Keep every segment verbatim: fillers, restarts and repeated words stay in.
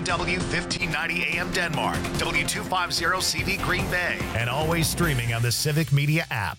W fifteen ninety A M Denmark, W two fifty C V Green Bay, and always streaming on the Civic Media app.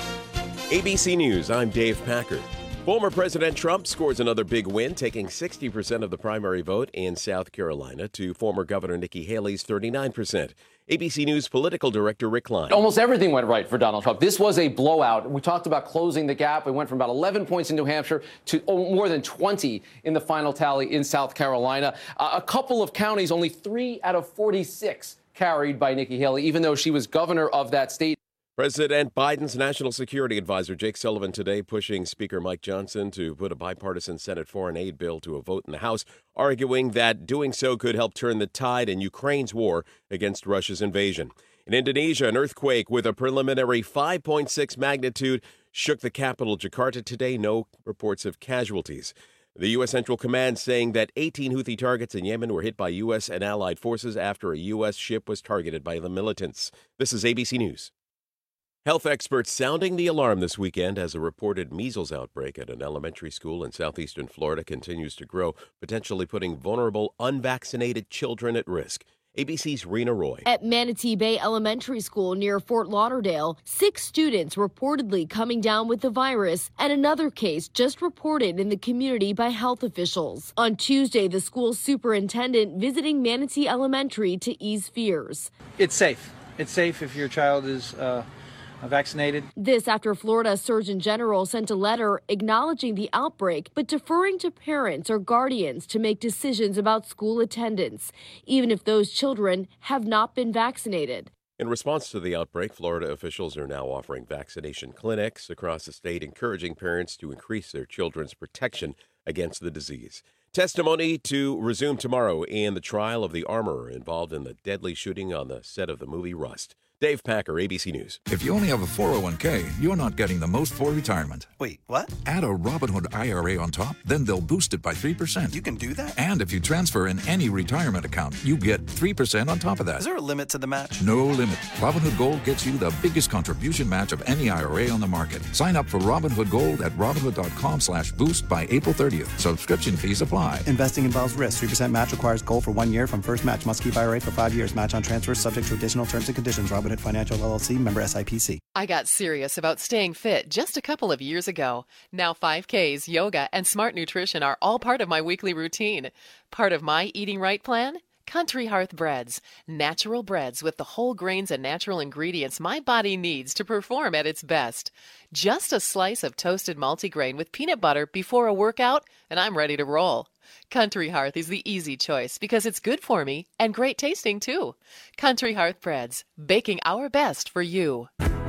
A B C News, I'm Dave Packard. Former President Trump scores another big win, taking sixty percent of the primary vote in South Carolina to former Governor Nikki Haley's thirty-nine percent. A B C News political director Rick Klein. Almost everything went right for Donald Trump. This was a blowout. We talked about closing the gap. We went from about eleven points in New Hampshire to more than twenty in the final tally in South Carolina. Uh, a couple of counties, only three out of forty-six carried by Nikki Haley, even though she was governor of that state. President Biden's National Security Advisor Jake Sullivan today pushing Speaker Mike Johnson to put a bipartisan Senate foreign aid bill to a vote in the House, arguing that doing so could help turn the tide in Ukraine's war against Russia's invasion. In Indonesia, an earthquake with a preliminary five point six magnitude shook the capital, Jakarta, today. No reports of casualties. The U S. Central Command saying that eighteen Houthi targets in Yemen were hit by U S and allied forces after a U S ship was targeted by the militants. This is A B C News. Health experts sounding the alarm this weekend as a reported measles outbreak at an elementary school in southeastern Florida continues to grow, potentially putting vulnerable, unvaccinated children at risk. A B C's Rena Roy. At Manatee Bay Elementary School near Fort Lauderdale, six students reportedly coming down with the virus, and another case just reported in the community by health officials. On Tuesday, the school superintendent visiting Manatee Elementary to ease fears. It's safe. It's safe if your child is uh vaccinated. This after Florida Surgeon General sent a letter acknowledging the outbreak, but deferring to parents or guardians to make decisions about school attendance, even if those children have not been vaccinated. In response to the outbreak, Florida officials are now offering vaccination clinics across the state, encouraging parents to increase their children's protection against the disease. Testimony to resume tomorrow in the trial of the armorer involved in the deadly shooting on the set of the movie Rust. Dave Packer, A B C News. If you only have a four oh one k, you're not getting the most for retirement. Wait, what? Add a Robinhood I R A on top, then they'll boost it by three percent. You can do that? And if you transfer in any retirement account, you get three percent on top of that. Is there a limit to the match? No limit. Robinhood Gold gets you the biggest contribution match of any I R A on the market. Sign up for Robinhood Gold at Robinhood.com slash boost by April thirtieth. Subscription fees apply. Investing involves risk. three percent match requires Gold for one year from first match. Must keep I R A for five years. Match on transfers subject to additional terms and conditions. Robinhood Financial L L C. Member S I P C. I got serious about staying fit just a couple of years ago. Now five Ks, yoga, and smart nutrition are all part of my weekly routine. Part of my eating right plan? Country Hearth Breads. Natural breads with the whole grains and natural ingredients my body needs to perform at its best. Just a slice of toasted multigrain with peanut butter before a workout, and I'm ready to roll. Country Hearth is the easy choice because it's good for me and great tasting too. Country Hearth Breads, baking our best for you.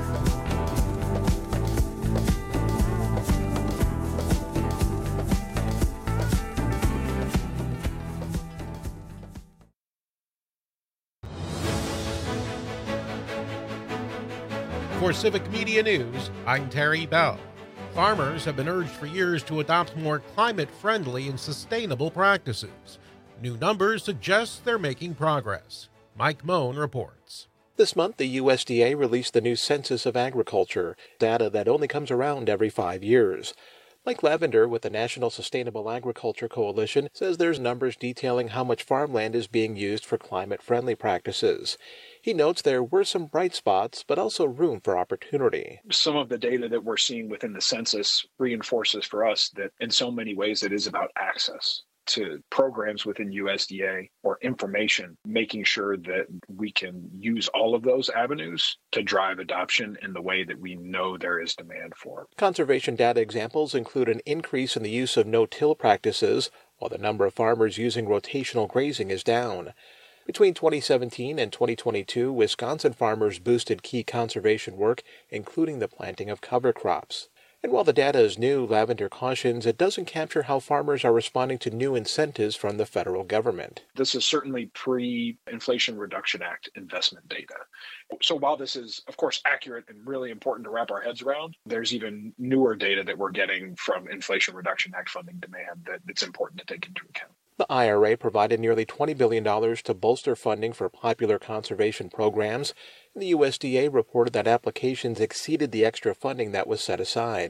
For Civic Media News, I'm Terry Bell. Farmers have been urged for years to adopt more climate-friendly and sustainable practices. New numbers suggest they're making progress. Mike Moan reports. This month, the U S D A released the new Census of Agriculture, data that only comes around every five years. Mike Lavender with the National Sustainable Agriculture Coalition says there's numbers detailing how much farmland is being used for climate-friendly practices. He notes there were some bright spots, but also room for opportunity. Some of the data that we're seeing within the census reinforces for us that in so many ways it is about access to programs within U S D A or information, making sure that we can use all of those avenues to drive adoption in the way that we know there is demand for. Conservation data examples include an increase in the use of no-till practices, while the number of farmers using rotational grazing is down. Between twenty seventeen and twenty twenty-two, Wisconsin farmers boosted key conservation work, including the planting of cover crops. And while the data is new, Lavender cautions it doesn't capture how farmers are responding to new incentives from the federal government. This is certainly pre-Inflation Reduction Act investment data. So while this is, of course, accurate and really important to wrap our heads around, there's even newer data that we're getting from Inflation Reduction Act funding demand that it's important to take into account. The I R A provided nearly twenty billion dollars to bolster funding for popular conservation programs. The U S D A reported that applications exceeded the extra funding that was set aside.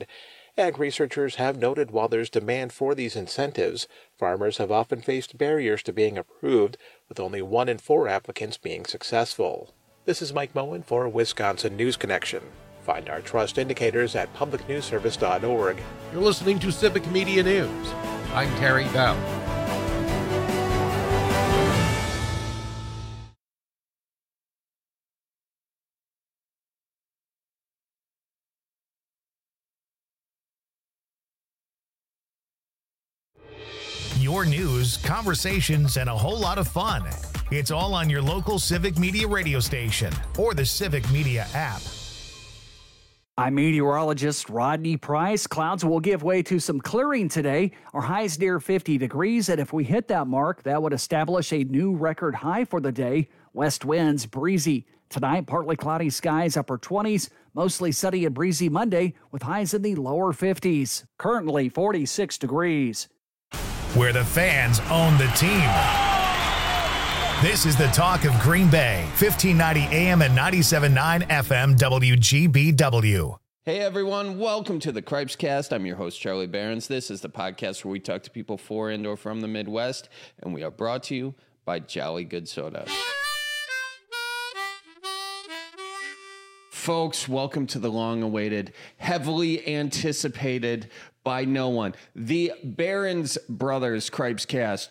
Ag researchers have noted while there's demand for these incentives, farmers have often faced barriers to being approved, with only one in four applicants being successful. This is Mike Moen for Wisconsin News Connection. Find our trust indicators at public news service dot org. You're listening to Civic Media News. I'm Terry Bell. Your news, conversations, and a whole lot of fun. It's all on your local Civic Media radio station or the Civic Media app. I'm meteorologist Rodney Price. Clouds will give way to some clearing today. Our high's near fifty degrees, and if we hit that mark, that would establish a new record high for the day. West winds breezy. Tonight, partly cloudy skies, upper twenties. Mostly sunny and breezy Monday with highs in the lower fifties. Currently forty-six degrees. Where the fans own the team. This is the talk of Green Bay, fifteen ninety A M and ninety-seven point nine F M W G B W. Hey everyone, welcome to the Cripes Cast. I'm your host, Charlie Behrens. This is the podcast where we talk to people for and or from the Midwest, and we are brought to you by Jolly Good Soda. Folks, welcome to the long-awaited, heavily anticipated by no one, the Behrens Brothers Cripes Cast.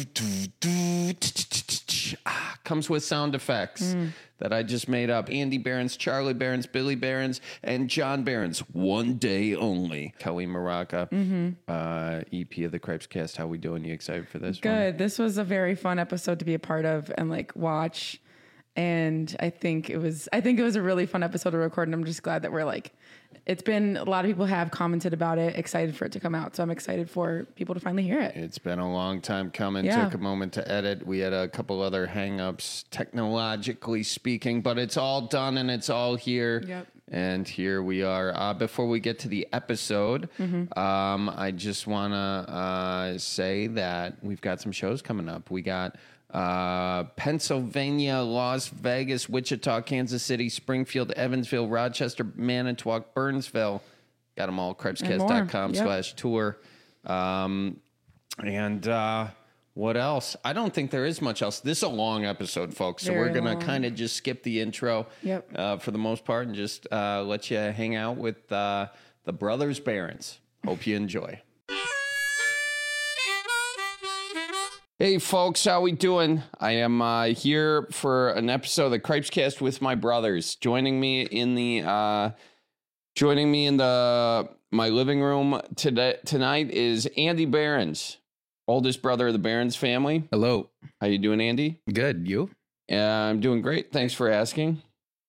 Comes with sound effects mm. that I just made up. Andy Behrens, Charlie Behrens, Billy Behrens, and John Behrens. One day only. Kelly Maraca, mm-hmm. uh, E P of the Cripes Cast. How we doing? You excited for this Good. one? Good. This was a very fun episode to be a part of and like watch. And I think it was, I think it was a really fun episode to record. And I'm just glad that we're like, it's been, a lot of people have commented about it, excited for it to come out. So I'm excited for people to finally hear it. It's been a long time coming. Yeah. Took a moment to edit. We had a couple other hangups, technologically speaking, but it's all done and it's all here. Yep. And here we are. Uh, before we get to the episode, mm-hmm. um, I just want to uh, say that we've got some shows coming up. We got Uh, Pennsylvania, Las Vegas, Wichita, Kansas City, Springfield, Evansville, Rochester, Manitowoc, Burnsville. Got them all, cripescast dot com yep. slash tour. Um, and uh, what else? I don't think there is much else. This is a long episode, folks, so Very we're going to long. kind of just skip the intro Yep. uh, for the most part and just uh, let you hang out with uh, the Brothers Behrens. Hope you enjoy. Hey folks, how we doing? I am uh, here for an episode of the Cripes Cast with my brothers. Joining me in the uh, joining me in the my living room today tonight is Andy Behrens, oldest brother of the Behrens family. Hello. How you doing, Andy? Good. You? Uh, I'm doing great. Thanks for asking.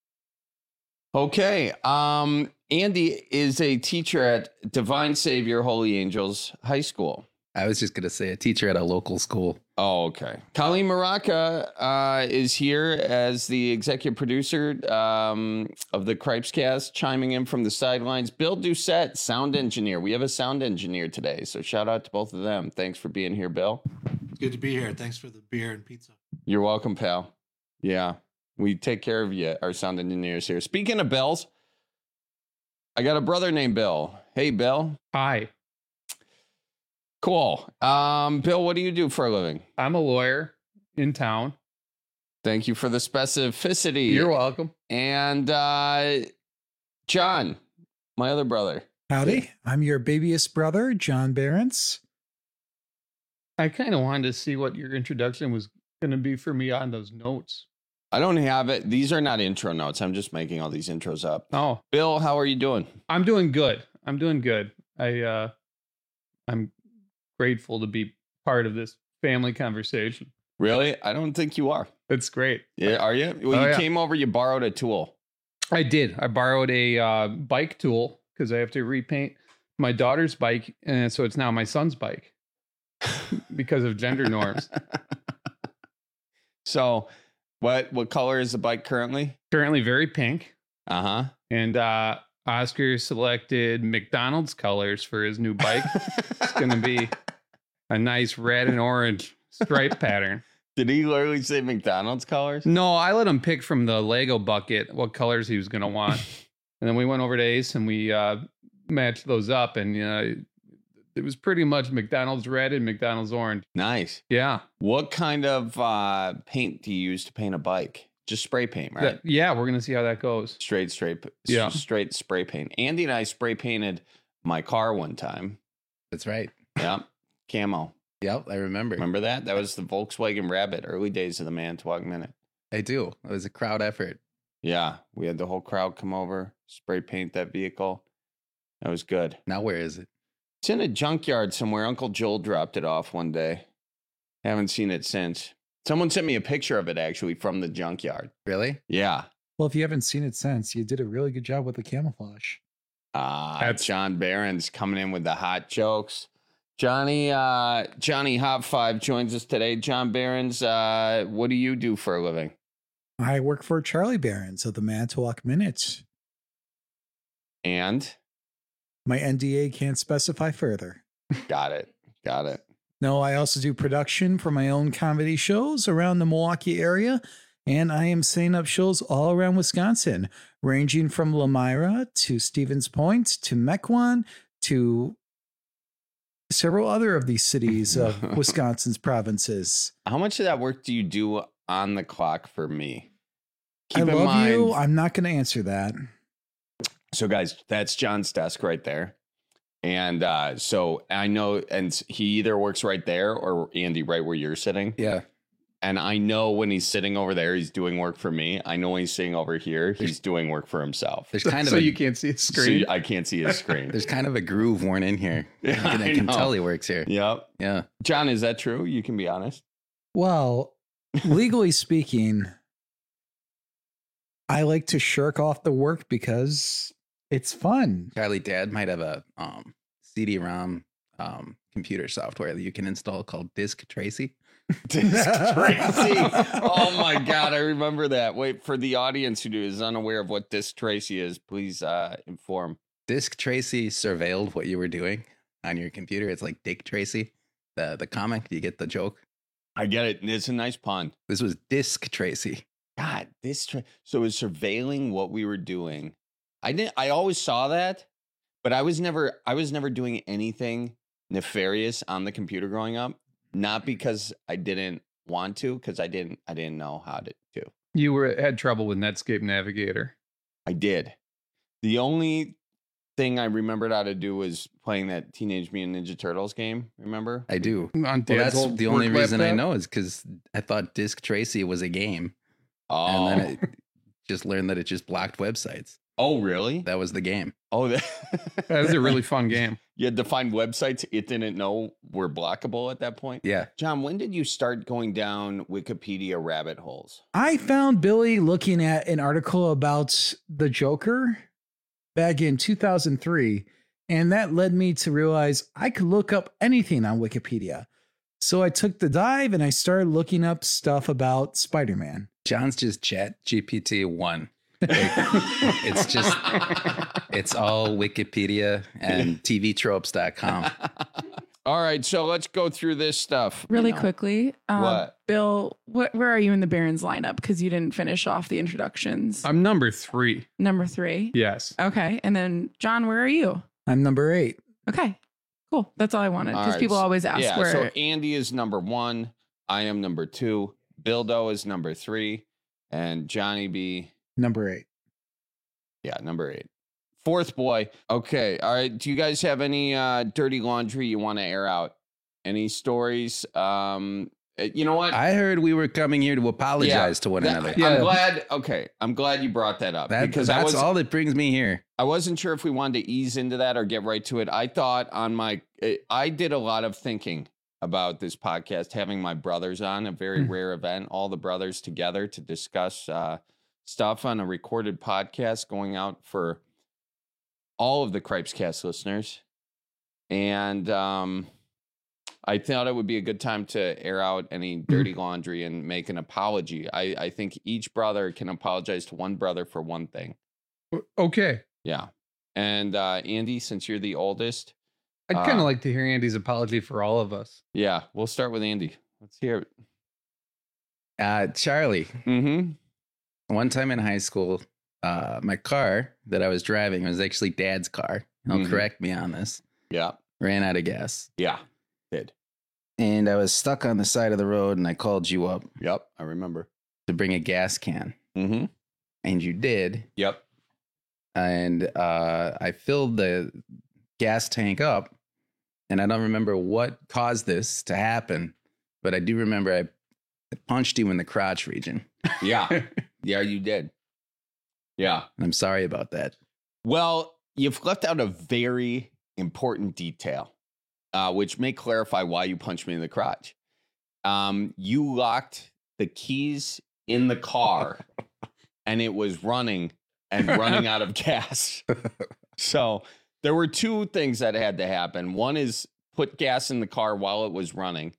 Okay. Um, Andy is a teacher at Divine Savior Holy Angels High School. I was just going to say a teacher at a local school. Oh, okay. Colleen Maraca uh, is here as the executive producer um, of the Cripes Cast, chiming in from the sidelines. Bill Doucette, sound engineer. We have a sound engineer today, so shout out to both of them. Thanks for being here, Bill. It's good to be here. Thanks for the beer and pizza. You're welcome, pal. Yeah, we take care of you, our sound engineers here. Speaking of Bills, I got a brother named Bill. Hey, Bill. Hi. Cool. Um, Bill, what do you do for a living? I'm a lawyer in town. Thank you for the specificity. You're welcome. And uh, John, my other brother. Howdy. I'm your babyest brother, John Behrens. I kind of wanted to see what your introduction was going to be for me on those notes. I don't have it. These are not intro notes. I'm just making all these intros up. Oh. Bill, how are you doing? I'm doing good. I'm doing good. I, uh, I'm grateful to be part of this family conversation. Really? I don't think you are. That's great. Yeah, are you? Well, oh, you yeah. came over, you borrowed a tool. I did. I borrowed a uh, bike tool because I have to repaint my daughter's bike, and so it's now my son's bike because of gender norms. So, what what color is the bike currently? Currently very pink. Uh-huh. And uh, Oscar selected McDonald's colors for his new bike. It's going to be a nice red and orange stripe pattern. Did he literally say McDonald's colors? No, I let him pick from the Lego bucket what colors he was going to want. And then we went over to Ace and we uh, matched those up, and you know, it was pretty much McDonald's red and McDonald's orange. Nice. Yeah. What kind of uh, paint do you use to paint a bike? Just spray paint, right? That, yeah, we're gonna see how that goes. Straight, straight, yeah. straight spray paint. Andy and I spray painted my car one time. That's right. Yep. Camo. Yep, I remember. Remember that? That was the Volkswagen Rabbit, early days of the Manitowoc Minute. I do. It was a crowd effort. Yeah, we had the whole crowd come over, spray paint that vehicle. That was good. Now where is it? It's in a junkyard somewhere. Uncle Joel dropped it off one day. Haven't seen it since. Someone sent me a picture of it, actually, from the junkyard. Really? Yeah. Well, if you haven't seen it since, you did a really good job with the camouflage. Ah, that's John Behrens coming in with the hot jokes. Johnny, uh, Johnny Hot Five joins us today. John Behrens, uh, what do you do for a living? I work for Charlie Behrens of the Manitowoc Minute. And? My N D A can't specify further. Got it. Got it. No, I also do production for my own comedy shows around the Milwaukee area, and I am setting up shows all around Wisconsin, ranging from Lamira to Stevens Point to Mequon to several other of these cities of Wisconsin's provinces. How much of that work do you do on the clock for me? Keep I love mind, you. I'm not going to answer that. So, guys, that's John's desk right there. And uh, so I know, and he either works right there or Andy, right where you're sitting. Yeah. And I know when he's sitting over there, he's doing work for me. I know when he's sitting over here, he's doing work for himself. There's kind so of a, you can't see his screen. So I can't see his screen. There's kind of a groove worn in here. Yeah, I, I can know. tell he works here. Yep. Yeah. John, is that true? You can be honest. Well, legally speaking, I like to shirk off the work because it's fun. Charlie, Dad might have a um, C D ROM um, computer software that you can install called Disk Tracy. Disk Tracy. Oh my God, I remember that. Wait, for the audience who is unaware of what Disk Tracy is, please uh, inform. Disk Tracy surveilled what you were doing on your computer. It's like Dick Tracy, the the comic. Do you get the joke? I get it. It's a nice pun. This was Disk Tracy. God, this tra- so it was surveilling what we were doing. I didn't. I always saw that, but I was never. I was never doing anything nefarious on the computer growing up. Not because I didn't want to, because I didn't. I didn't know how to do. You were had trouble with Netscape Navigator. I did. The only thing I remembered how to do was playing that Teenage Mutant Ninja Turtles game. Remember? I do. On well, Dad's that's the only reason laptop? I know is because I thought Disk Tracy was a game, Oh. and then I just learned that it just blocked websites. Oh, really? That was the game. Oh, that, That was a really fun game. You had to find websites it didn't know were blockable at that point. Yeah. John, when did you start going down Wikipedia rabbit holes? I found Billy looking at an article about the Joker back in two thousand three, and that led me to realize I could look up anything on Wikipedia. So I took the dive and I started looking up stuff about Spider-Man. John's just Chat G P T one. Like, it's just, it's all Wikipedia and T V tropes dot com. All right, so let's go through this stuff. Really you know. quickly, um, What? Bill, what, where are you in the Barons lineup? Because you didn't finish off the introductions. I'm number three. Number three. Yes. Okay, and then John, where are you? I'm number eight. Okay, cool. That's all I wanted All because right, people so- always ask yeah, where. So Andy is number one. I am number two. Bildo is number three. And Johnny B. Number eight. Yeah, number eight. Fourth boy. Okay. All right. Do you guys have any uh, dirty laundry you want to air out? Any stories? Um, uh, you know what? I heard we were coming here to apologize to one that- another. I'm glad. Okay. I'm glad you brought that up. That, because I that's was, all that brings me here. I wasn't sure if we wanted to ease into that or get right to it. I thought on my, I did a lot of thinking about this podcast, having my brothers on, a very Mm. rare event, all the brothers together to discuss uh, stuff on a recorded podcast going out for all of the Cripescast listeners. And um, I thought it would be a good time to air out any dirty laundry and make an apology. I, I think each brother can apologize to one brother for one thing. Okay. Yeah. And uh, Andy, since you're the oldest, I'd kind of uh, like to hear Andy's apology for all of us. yeah, we'll start with Andy. Let's hear it. Uh, Charlie, Mm-hmm. one time in high school, uh, my car that I was driving was actually Dad's car. He'll Mhm. correct me on this. Yeah. Ran out of gas. Yeah. Did. And I was stuck on the side of the road, and I called you up. Yep. I remember. To bring a gas can. Mm-hmm. And you did. Yep. And uh, I filled the gas tank up, and I don't remember what caused this to happen, but I do remember I punched you in the crotch region. Yeah. Yeah, you did. Yeah. And I'm sorry about that. Well, you've left out a very important detail, uh, which may clarify why you punched me in the crotch. Um, you locked the keys in the car, and it was running and running out of gas. So there were two things that had to happen. One is put gas in the car while it was running,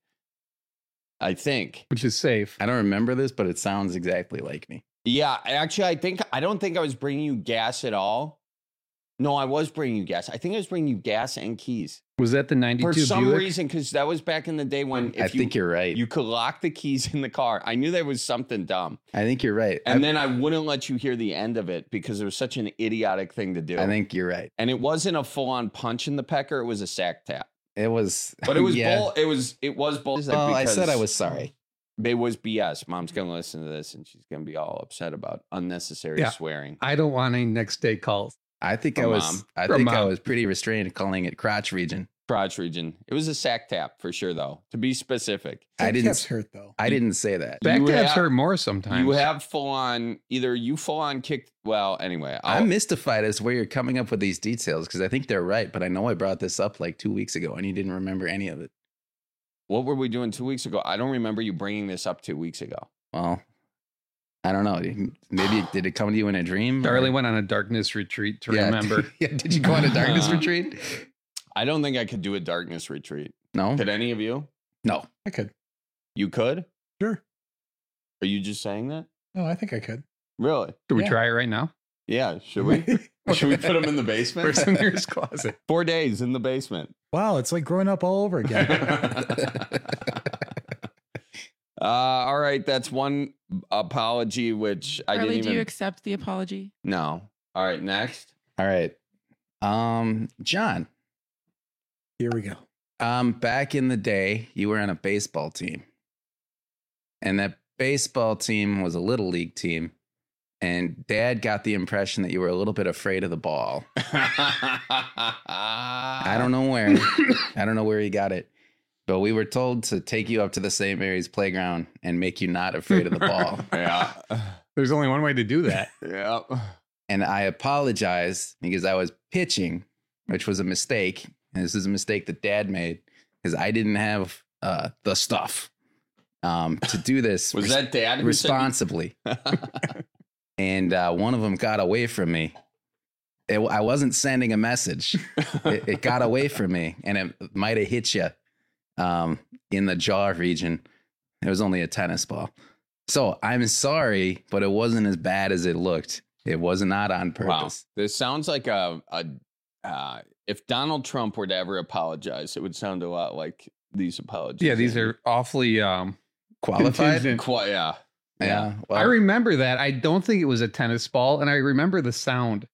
I think. Which is safe. I don't remember this, but it sounds exactly like me. Yeah, actually, I think, I don't think I was bringing you gas at all. No, I was bringing you gas. I think I was bringing you gas and keys. Was that the ninety-two For some Buick? reason, because that was back in the day when if I you, think you're right. You could lock the keys in the car. I knew there was something dumb. I think you're right. And I, then I wouldn't let you hear the end of it because it was such an idiotic thing to do. I think you're right. And it wasn't a full-on punch in the pecker. It was a sack tap. It was. But it was yeah. bull. It was. It was bullshit. Well, I said I because was sorry. It was B S. Mom's gonna listen to this and she's gonna be all upset about unnecessary Yeah. swearing. I don't want any next day calls. I think From I was. mom. I From think I mom. was pretty restrained calling it crotch region. Crotch region. It was a sack tap for sure, though. To be specific, I didn't. That's hurt though. I didn't say that. Back You tabs have- hurt more sometimes. you have full on. Either you full on kicked. Well, anyway, I'll, I'm mystified as to where you're coming up with these details because I think they're right, but I know I brought this up like two weeks ago and you didn't remember any of it. what were we doing two weeks ago? I don't remember you bringing this up two weeks ago. Well, I don't know. Maybe did it come to you in a dream? Charlie or- went on a darkness retreat to Yeah. remember. yeah. Did you go on a darkness Uh, retreat? I don't think I could do a darkness retreat. No. Could any of you? No. I could. You could? Sure. Are you just saying that? No, I think I could. Really? Should we Yeah. try it right now? Yeah. Should we? Should we put him in the basement? Where's the nearest closet? Four days in the basement. Wow, it's like growing up all over again. Uh, all right, that's one apology, which I Charlie, didn't do even. you accept the apology? No. All right, next. All right. Um, John, Here we go. um, back in the day, you were on a baseball team. And that baseball team was a little league team. And Dad got the impression that you were a little bit afraid of the ball. I don't know where. I don't know where he got it. But we were told to take you up to the Saint Mary's playground and make you not afraid of the ball. Yeah. There's only one way to do that. Yeah. And I apologize because I was pitching, which was a mistake. And this is a mistake that Dad made because I didn't have uh, the stuff um, to do this Was that Dad who said you- responsibly. And uh, one of them got away from me. It, I wasn't sending a message. It, it got away from me, and it might have hit you um, in the jaw region. It was only a tennis ball. So I'm sorry, but it wasn't as bad as it looked. It was not on Wow. purpose. This sounds like a, a uh, if Donald Trump were to ever apologize, it would sound a lot like these apologies. Yeah, these are awfully um, Qualified? contingent. Qu- yeah. Yeah. Well, I remember that. I don't think it was a tennis ball, and I remember the sound,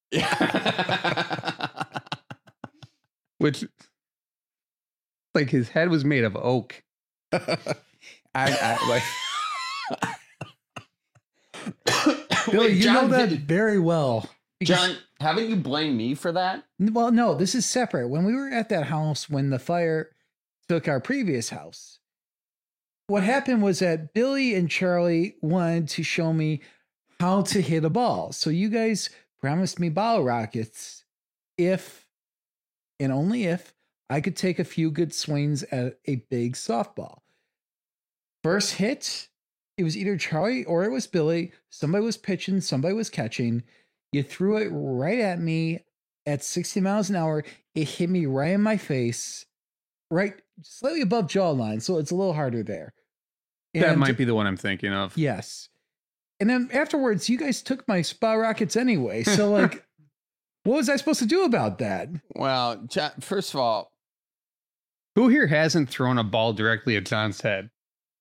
which, like, his head was made of oak. I, I like. Billy, Wait, you John, know that did- very well. Because- John, haven't you blamed me for that? Well, no, this is separate. When we were at that house, when the fire took our previous house, what happened was that Billy and Charlie wanted to show me how to hit a ball. So you guys promised me bottle rockets if, and only if, I could take a few good swings at a big softball. First hit, it was either Charlie or it was Billy. Somebody was pitching, somebody was catching. You threw it right at me at sixty miles an hour. It hit me right in my face, right slightly above jawline. So it's a little harder there. That And- might be the one I'm thinking of. Yes. And then afterwards, you guys took my spa rockets anyway. So, like, what was I supposed to do about that? Well, John, first of all, Who here hasn't thrown a ball directly at John's head?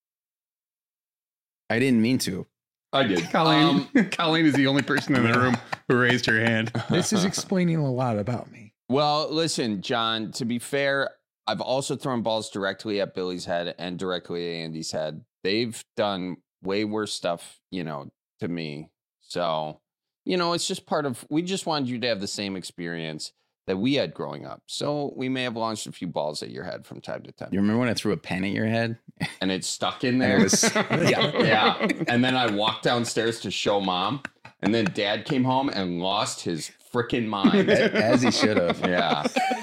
I didn't mean to. I did. Colleen, Um, Colleen is the only person in the room who raised her hand. This is explaining a lot about me. Well, listen, John, to be fair, I've also thrown balls directly at Billy's head and directly at Andy's head. They've done way worse stuff, you know, to me. So, you know, it's just part of, we just wanted you to have the same experience that we had growing up. So we may have launched a few balls at your head from time to time. You remember when I threw a pen at your head? And it stuck in there? It was, yeah. yeah. And then I walked downstairs to show mom. And then dad came home and lost his freaking mind. As he should have. Yeah.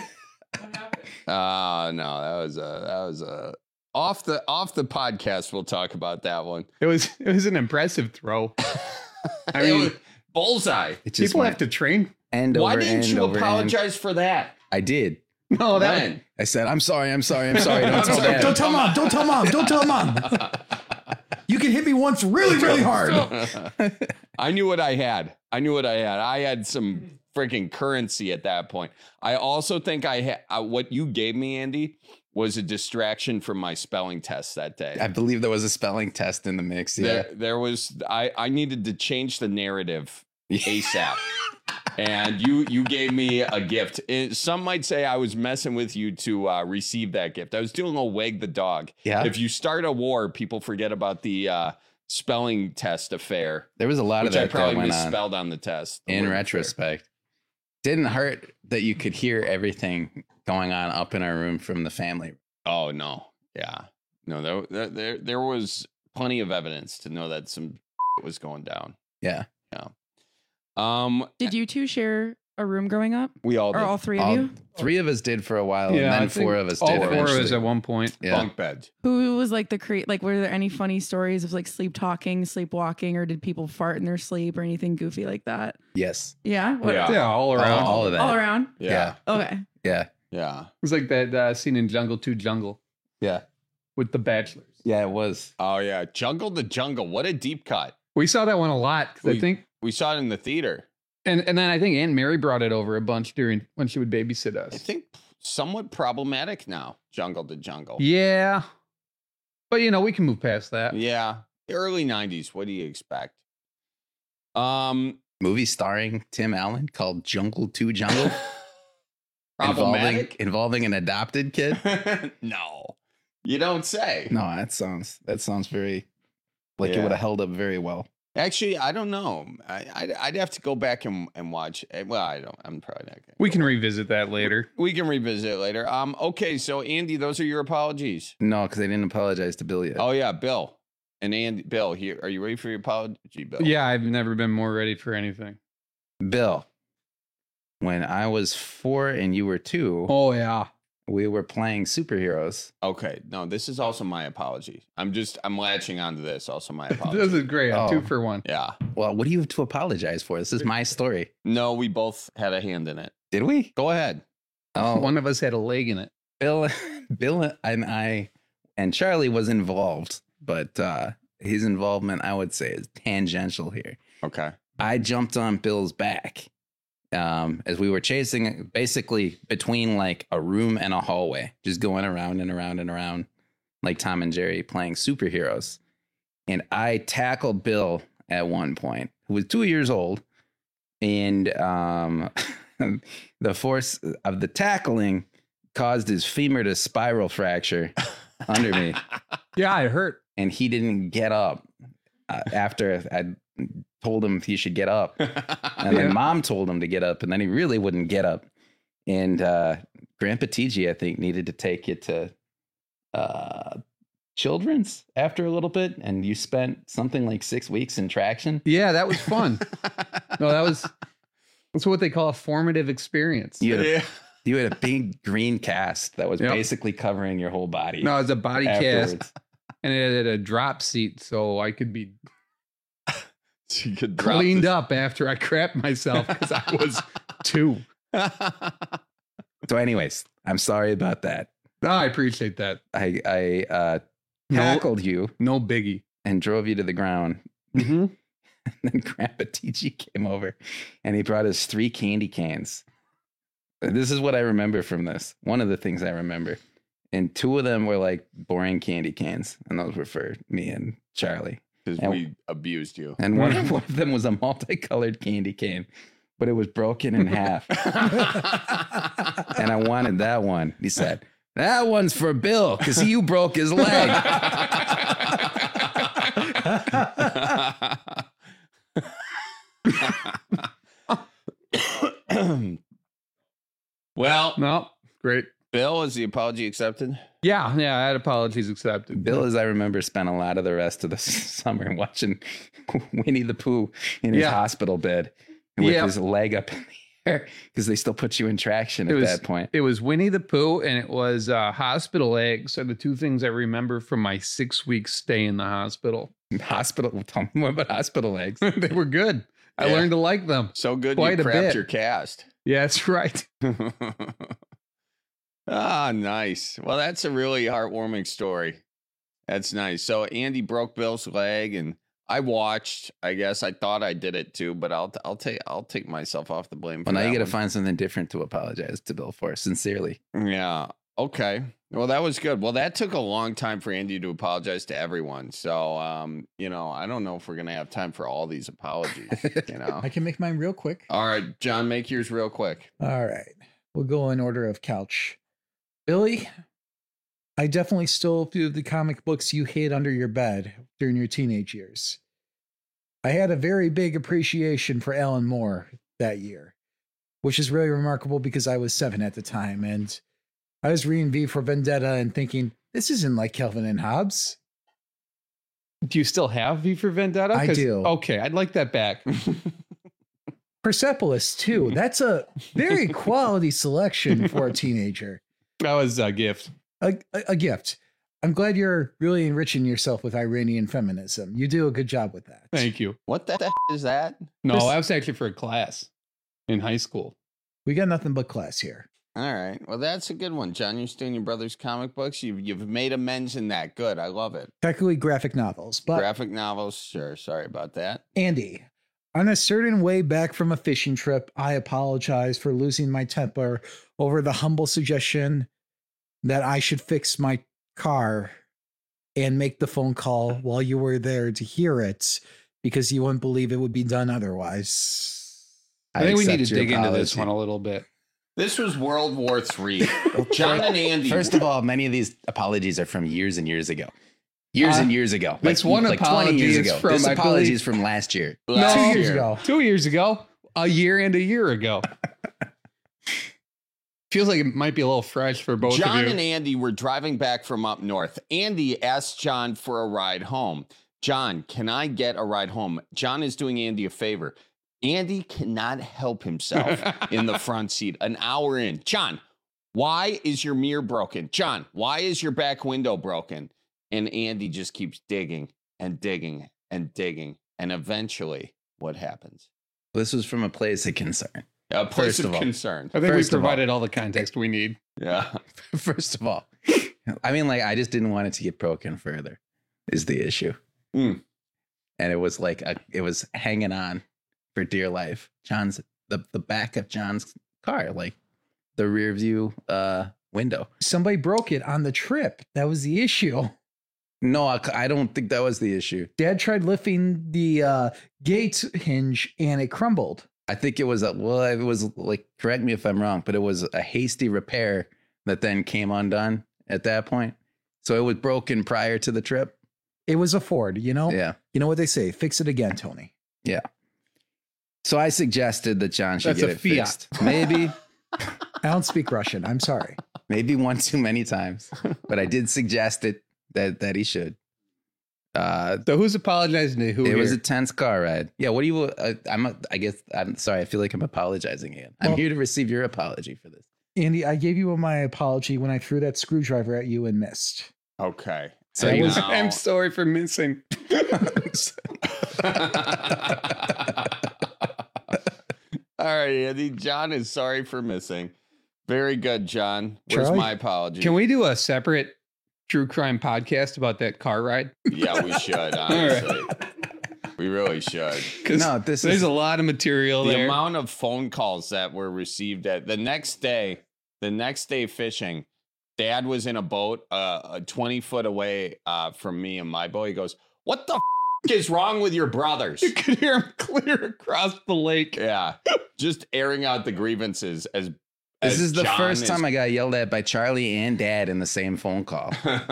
Uh no, that was a that was a off the off the podcast. We'll talk about that one. It was it was an impressive throw. I It mean, was bullseye. It just people went have to train. end Why over didn't end you over apologize end. for that? I did. No, that When? I said, I'm sorry, I'm sorry, I'm sorry. Don't tell dad. Don't tell mom. Don't tell mom. Don't tell mom. You can hit me once really, really hard. I knew what I had. I knew what I had. I had some freaking currency at that point. I also think I had uh, what you gave me, Andy, was a distraction from my spelling test that day. I believe there was a spelling test in the mix. Yeah. There, there was. I, I needed to change the narrative ASAP. And you you gave me a gift. It, some might say I was messing with you to uh, receive that gift. I was doing a wag the dog. Yeah. If you start a war, people forget about the uh, spelling test affair. There was a lot of which I that that probably went on. misspelled on the test. the In word retrospect. Didn't hurt that you could hear everything going on up in our room from the family. affair. Oh no, yeah, no. There, there there there was plenty of evidence to know that some was going down. Yeah. Yeah. Um. Did you two share a room growing up? We all Or did. all three of All- you? Three of us did for a while, Yeah, and I then think four of us all did four eventually. of us at one point. Yeah. Bunk bed. Who was like the create? Like, were there any funny stories of like sleep talking, sleepwalking, or did people fart in their sleep or anything goofy like that? Yes. Yeah. What- Yeah. Yeah, all All, around. all of that. All around. Yeah. Okay. Yeah. Yeah. It was like that uh, scene in Jungle two Jungle Yeah. with the bachelors. Yeah, it was. Oh yeah. Jungle to Jungle. What a deep cut. We saw that one a lot because I We- think, We saw it in the theater. and and then I think Aunt Mary brought it over a bunch during when she would babysit I us. think somewhat problematic now. Jungle to Jungle. Yeah, but you know we can move past that. Yeah. Early nineties. What do you expect? Um. Movie starring Tim Allen called Jungle to Jungle. involving, Problematic? involving an adopted kid. No. You don't say. No, that sounds that sounds very like it Yeah. would have held up very well. Actually, I don't know. I, I'd, I'd have to go back and, and watch. eh, Well, I don't. I'm probably not going We can revisit that later. We can revisit it later. Um. Okay. So, Andy, those are your apologies. No, because they didn't apologize to Bill yet. Oh yeah, Bill and Andy. Bill, here. Are you ready for your apology, Bill? Yeah, I've never been more ready for anything. Bill, when I was four and you were two, Oh yeah, we were playing superheroes. Okay. No, this is also my apology. I'm just. I'm latching onto this. Also, my apology. this is great. I'm Oh. two for one. Yeah. Well, what do you have to apologize for? This is my story. No, we both had a hand in it. Did we? Go ahead. Oh, One of us had a leg in it. Bill, Bill, and I, and Charlie was involved, but uh, his involvement, I would say, is tangential here. Okay. I jumped on Bill's back um, as we were chasing, basically between like a room and a hallway, just going around and around and around like Tom and Jerry playing superheroes. And I tackled Bill at one point, who was two years old, and um, the force of the tackling caused his femur to spiral fracture under me, Yeah, it hurt. and he didn't get up uh, after I told him he should get up. And then Yeah. mom told him to get up, and then he really wouldn't get up. And uh, Grandpa T G, I think, needed to take you to uh, Children's after a little bit, and you spent something like six weeks in traction. Yeah, that was fun. No, that was that's what they call a formative experience. You had a, Yeah. you had a big green cast that was Yep. basically covering your whole body. No, it was a body afterwards. cast, and it had a drop seat, so I could be So you could drop cleaned this- up after I crapped myself because I was two. So, anyways, I'm sorry about that. No, I appreciate that. I I uh, No- tackled you No biggie. and drove you to the ground. Mm-hmm. And then Grandpa T G came over and he brought us three candy cans. This is what I remember from this. One of the things I remember. And two of them were like boring candy cans. And those were for me and Charlie. Because And- we abused you. And one, one of them was a multicolored candy cane but it was broken in half. And I wanted that one. He said, that one's for Bill because you broke his leg. Well, no, great. Bill, is the apology accepted? Yeah, yeah, I had apologies accepted. Bill, as I remember, spent a lot of the rest of the summer watching Winnie the Pooh in his Yeah. hospital bed with Yep. his leg up in the air because they still put you in traction It at was, that point. It was Winnie the Pooh and it was uh, hospital eggs are the two things I remember from my six week stay in the hospital. Hospital, tell me more about hospital eggs. They were good. I Yeah. learned to like them. So good Quite you a crapped bit. your cast. Yeah, that's right. Ah, nice. Well, that's a really heartwarming story. That's nice. So Andy broke Bill's leg, and I watched. I guess I thought I did it too, but I'll I'll take I'll take myself off the blame. For Well, now that you got to one. find something different to apologize to Bill for, sincerely. Yeah. Okay. Well, that was good. Well, that took a long time for Andy to apologize to everyone. So, um, you know, I don't know if we're gonna have time for all these apologies. You know. I can make mine real quick. All right, John, make yours real quick. All right. We'll go in order of couch. Billy, I definitely stole a few of the comic books you hid under your bed during your teenage years. I had a very big appreciation for Alan Moore that year, which is really remarkable because I was seven at the time. And I was reading V for Vendetta and thinking, this isn't like Calvin and Hobbes. Do you still have V for Vendetta? I 'Cause- do. Okay, I'd like that back. Persepolis, too. That's a very quality selection for a teenager. That was a gift. A, a, a gift. I'm glad you're really enriching yourself with Iranian feminism. You do a good job with that. Thank you. What the heck is that? No, This- that was actually for a class in high school. We got nothing but class here. All right. Well, that's a good one, John. You're stealing your brother's comic books. You've you've made amends in that. Good. I love it. Technically graphic novels, but Graphic novels. Sure. Sorry about that. Andy, on a certain way back from a fishing trip, I apologize for losing my temper over the humble suggestion that I should fix my car and make the phone call while you were there to hear it because you wouldn't believe it would be done otherwise. I, think we need to accept your dig into this apology. one a little bit. This was World War Three. John and Andy. First of all, many of these apologies are from years and years ago. Years Uh, and years ago. this one apology years is ago. from, This I apology believe- is from last year. Last Two years year. ago. Two years ago, a year and a year ago. Feels like it might be a little fresh for both John of you. and Andy were driving back from up north. Andy asked John for a ride home. John, can I get a ride home? John is doing Andy a favor. Andy cannot help himself in the front seat an hour in. John, why is your mirror broken? John, why is your back window broken? And Andy just keeps digging and digging and digging. And eventually, what happens? This was from a place of concern. A place First of of all. concern. I think First we of all- provided all the context we need. Yeah. First of all, I mean, like, I just didn't want it to get broken further, is the issue. Mm. And it was like, a, it was hanging on for dear life. John's, the, the back of John's car, like the rear view uh, window. Somebody broke it on the trip. That was the issue. No, I, I don't think that was the issue. Dad tried lifting the uh, gate hinge and it crumbled. I think it was a, well, it was like, correct me if I'm wrong, but it was a hasty repair that then came undone at that point. So it was broken prior to the trip. It was a Ford, you know? Yeah. You know what they say? Fix it again, Tony. Yeah. So I suggested that John should That's get a it Fiat. fixed. Maybe, I don't speak Russian. I'm sorry. maybe one too many times, but I did suggest it that that he should. Uh, So who's apologizing to who? it was a here? tense car ride. Yeah. What do you? Uh, I'm. A, I guess. I'm sorry. I feel like I'm apologizing again. I'm Well- here to receive your apology for this. Andy, I gave you my apology when I threw that screwdriver at you and missed. Okay. So I you was, now- I'm sorry for missing. All right, Andy. John is sorry for missing. Very good, John. Where's Charlie? my apology? Can we do a separate true crime podcast about that car ride? Yeah, we should, honestly. We really should. Because No, this there's is- a lot of material The there. amount of phone calls that were received at the next day, the next day fishing, Dad was in a boat uh, twenty foot away uh, from me and my boy. He goes, "What the f- is wrong with your brothers?" You could hear him clear across the lake. Yeah. just airing out the grievances as. This as is the John first is- time I got yelled at by Charlie and Dad in the same phone call.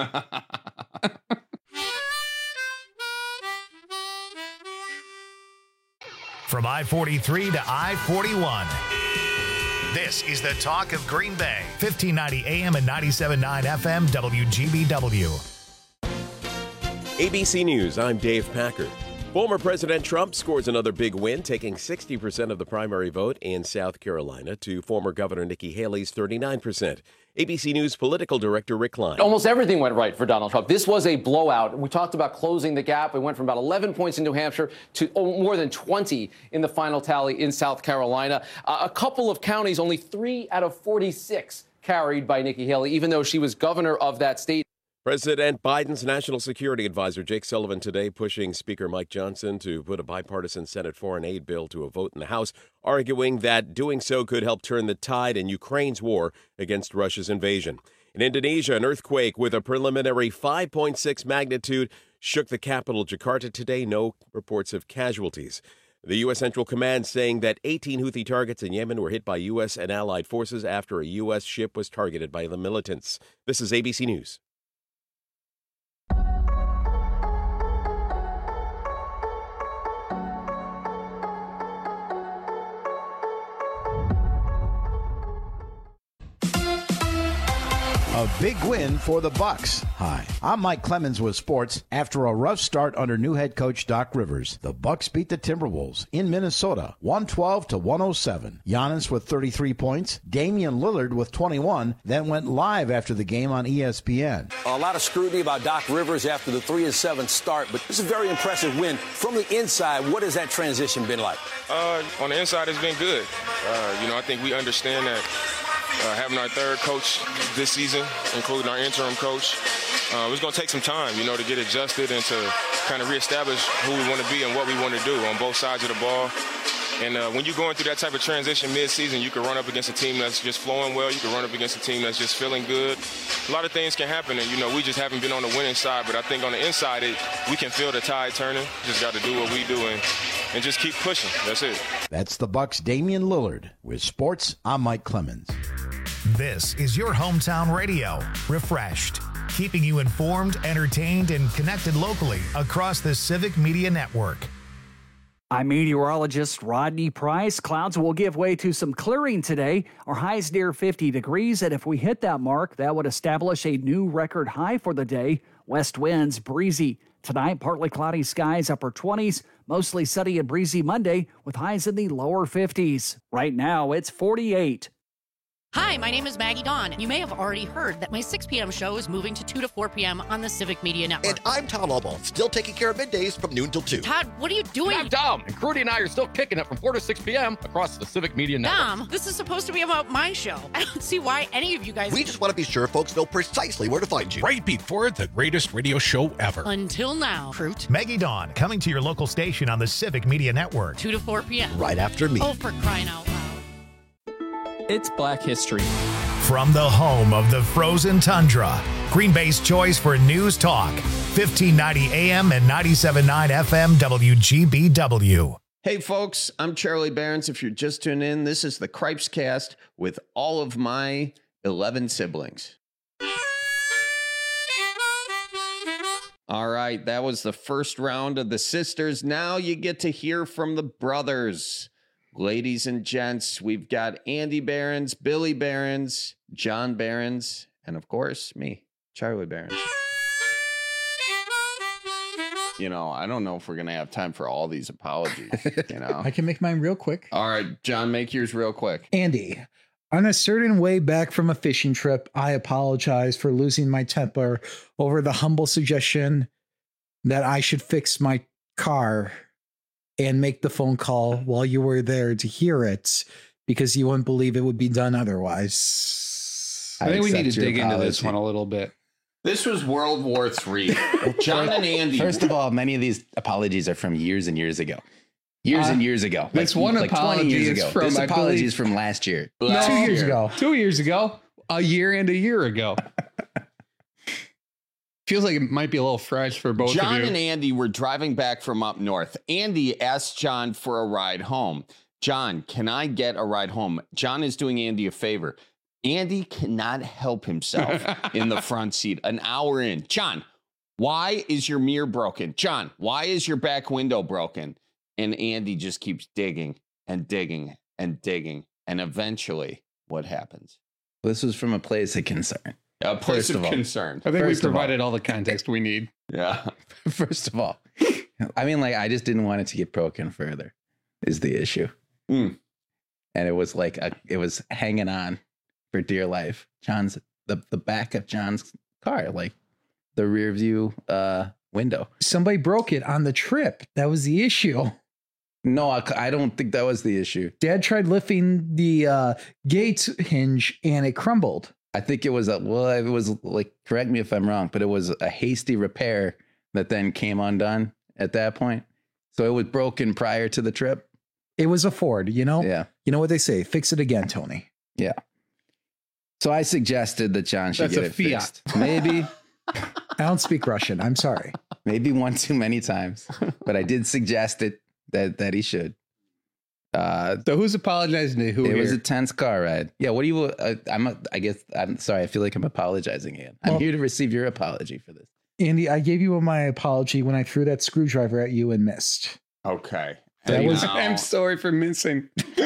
From I forty-three to I forty-one. This is the talk of Green Bay. fifteen ninety A M and ninety-seven point nine F M W G B W. A B C News, I'm Dave Packard. Former President Trump scores another big win, taking sixty percent of the primary vote in South Carolina to former Governor Nikki Haley's thirty-nine percent. A B C News political director Rick Klein. Almost everything went right for Donald Trump. This was a blowout. We talked about closing the gap. We went from about eleven points in New Hampshire to more than twenty in the final tally in South Carolina. Uh, a couple of counties, only three out of forty-six carried by Nikki Haley, even though she was governor of that state. President Biden's national security advisor Jake Sullivan today pushing Speaker Mike Johnson to put a bipartisan Senate foreign aid bill to a vote in the House, arguing that doing so could help turn the tide in Ukraine's war against Russia's invasion. In Indonesia, an earthquake with a preliminary five point six magnitude shook the capital, Jakarta, today. No reports of casualties. The U S. Central Command saying that eighteen Houthi targets in Yemen were hit by U S and allied forces after a U S ship was targeted by the militants. This is A B C News. A big win for the Bucs. Hi, I'm Mike Clemens with sports. After a rough start under new head coach Doc Rivers, the Bucs beat the Timberwolves in Minnesota, one twelve to one oh seven. Giannis with thirty-three points, Damian Lillard with twenty-one, then went live after the game on E S P N. A lot of scrutiny about Doc Rivers after the three and seven start, but this is a very impressive win. From the inside, what has that transition been like? Uh, on the inside, it's been good. Uh, you know, I think we understand that. Uh, having our third coach this season, including our interim coach, uh, it's going to take some time, you know, to get adjusted and to kind of reestablish who we want to be and what we want to do on both sides of the ball. And uh, when you're going through that type of transition mid-season, you can run up against a team that's just flowing well. You can run up against a team that's just feeling good. A lot of things can happen, and, you know, we just haven't been on the winning side. But I think on the inside, it, we can feel the tide turning. Just got to do what we do and, and just keep pushing. That's it. That's the Bucs' Damian Lillard. With sports, I'm Mike Clemens. This is your hometown radio, refreshed, keeping you informed, entertained, and connected locally across the Civic Media Network. I'm meteorologist Rodney Price. Clouds will give way to some clearing today. Our high's near fifty degrees, and if we hit that mark, that would establish a new record high for the day. West winds breezy. Tonight, partly cloudy skies, upper twenties, mostly sunny and breezy Monday with highs in the lower fifties. Right now, it's forty-eight. Hi, my name is Maggie Dawn. You may have already heard that my six p.m. show is moving to two to four p.m. on the Civic Media Network. And I'm Tom Albaugh, still taking care of middays from noon till two. Todd, what are you doing? I'm Dom, and Crudy and I are still kicking it from four to six p.m. across the Civic Media Network. Dom, this is supposed to be about my show. I don't see why any of you guys... We just want to be sure folks know precisely where to find you. Right before the greatest radio show ever. Until now. Fruit. Maggie Dawn, coming to your local station on the Civic Media Network. two to four p.m. Right after me. Oh, for crying out loud. It's Black History. From the home of the frozen tundra, Green Bay's choice for news talk, fifteen ninety A M and ninety-seven point nine F M W G B W. Hey folks, I'm Charlie Behrens. If you're just tuning in, this is the Cripes Cast with all of my eleven siblings. All right, that was the first round of the sisters. Now you get to hear from the brothers. Ladies and gents, we've got Andy Behrens, Billy Behrens, John Behrens, and of course, me, Charlie Behrens. You know, I don't know if we're going to have time for all these apologies, you know. I can make mine real quick. All right, John, make yours real quick. Andy, on a certain way back from a fishing trip, I apologize for losing my temper over the humble suggestion that I should fix my car and make the phone call while you were there to hear it, because you wouldn't believe it would be done otherwise. I, I think we need to dig apology. into this one a little bit. This was World War Three. John and Andy. First of all, many of these apologies are from years and years ago. Years uh, and years ago. This like, one like apology twenty years is ago. from, This I apology believe, is from last year. Last two years year. ago. Two years ago. A year and a year ago. Feels like it might be a little fresh for both John of you. and Andy were driving back from up north. Andy asked John for a ride home. John, can I get a ride home? John is doing Andy a favor. Andy cannot help himself in the front seat an hour in. John, why is your mirror broken? John, why is your back window broken? And Andy just keeps digging and digging and digging. And eventually, what happens? This was from a place of concern. A place of concern. I think First we of all- provided all the context we need. Yeah. First of all, I mean, like, I just didn't want it to get broken further, is the issue. Mm. And it was like, a, it was hanging on for dear life. John's, the, the back of John's car, like the rear view uh, window. Somebody broke it on the trip. That was the issue. No, I, I don't think that was the issue. Dad tried lifting the uh, gate hinge and it crumbled. I think it was a, well, it was like, correct me if I'm wrong, but it was a hasty repair that then came undone at that point. So it was broken prior to the trip. It was a Ford, you know? Yeah. You know what they say? Fix it again, Tony. Yeah. So I suggested that John should That's get a it Fiat. fixed. Maybe. I don't speak Russian. I'm sorry. Maybe one too many times, but I did suggest it that, that he should. Uh, so who's apologizing to who? It was here? a tense car ride. Yeah. What do you? Uh, I'm. A, I guess. I'm sorry. I feel like I'm apologizing again. I'm Well- here to receive your apology for this. Andy, I gave you my apology when I threw that screwdriver at you and missed. Okay. That And was- now- I'm sorry for missing.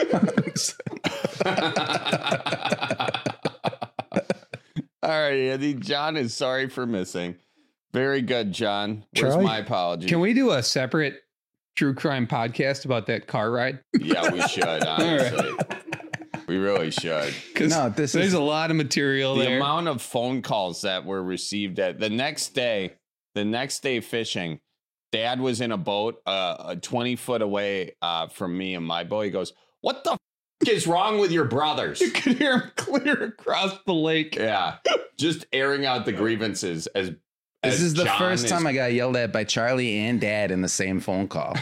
All right, Andy. John is sorry for missing. Very good, John. Where's Charlie, my apology? Can we do a separate true crime podcast about that car ride? Yeah, we should, honestly. We really should. Because there's a lot of material the there. amount of phone calls that were received at the next day, the next day fishing, Dad was in a boat uh, twenty foot away uh, from me and my boat. He goes, "What the f- is wrong with your brothers?" You could hear him clear across the lake. Yeah, just airing out the grievances as. This as is the John first is- time I got yelled at by Charlie and Dad in the same phone call.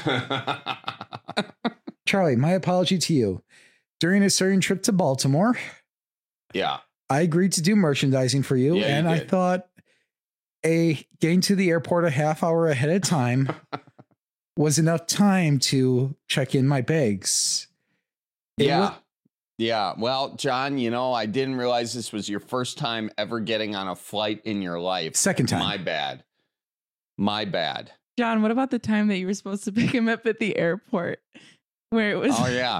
Charlie, my apology to you. During a certain trip to Baltimore, Yeah. I agreed to do merchandising for you, Yeah, you and I did. thought a getting to the airport a half hour ahead of time was enough time to check in my bags. It Yeah. wa- Yeah. Well, John, you know, I didn't realize this was your first time ever getting on a flight in your life. Second time. My bad. My bad. John, what about the time that you were supposed to pick him up at the airport where it was? Oh, yeah.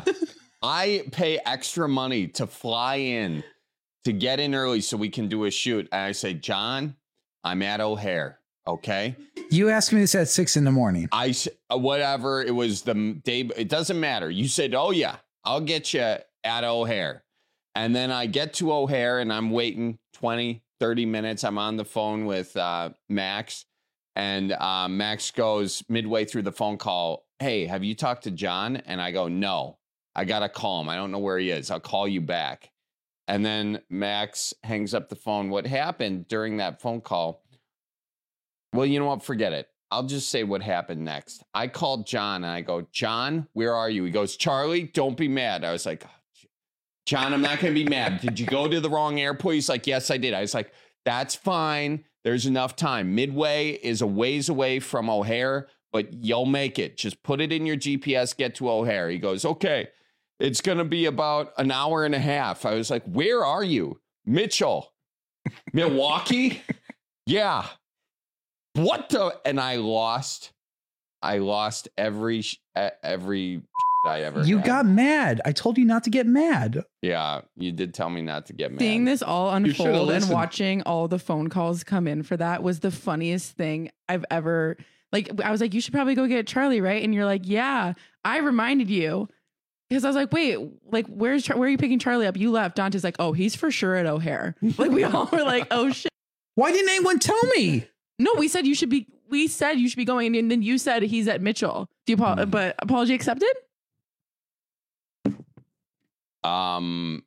I pay extra money to fly in to get in early so we can do a shoot. And I say, John, I'm at O'Hare. Okay. You asked me this at six in the morning. I, s- uh, whatever. It was the m- day. It doesn't matter. You said, oh, yeah, I'll get you at O'Hare. And then I get to O'Hare and I'm waiting twenty, thirty minutes. I'm on the phone with uh, Max. And uh, Max goes midway through the phone call, "Hey, have you talked to John?" And I go, "No, I got to call him. I don't know where he is. I'll call you back." And then Max hangs up the phone. What happened during that phone call? Well, you know what? Forget it. I'll just say what happened next. I called John and I go, "John, where are you?" He goes, "Charlie, don't be mad." I was like, "John, I'm not going to be mad. Did you go to the wrong airport?" He's like, "Yes, I did." I was like, "That's fine. There's enough time. Midway is a ways away from O'Hare, but you'll make it. Just put it in your G P S, get to O'Hare." He goes, "Okay, it's going to be about an hour and a half." I was like, "Where are you?" "Mitchell." "Milwaukee?" "Yeah." "What the?" And I lost. I lost every, sh- e- every I ever You had. got mad. I told you not to get mad. Yeah, you did tell me not to get mad. Seeing this all You should've unfold and listened. watching all the phone calls come in for that was the funniest thing I've ever, like, I was like, "You should probably go get Charlie," right? And you're like, "Yeah, I reminded you." Because I was like, "Wait, like, where's Char- where are you picking Charlie up?" You left. Dante's like, "Oh, he's for sure at O'Hare." Like, we all were like, "Oh shit." Why didn't anyone tell me? No, we said you should be, we said you should be going, and then you said he's at Mitchell. Do you, apo- but apology accepted? Um,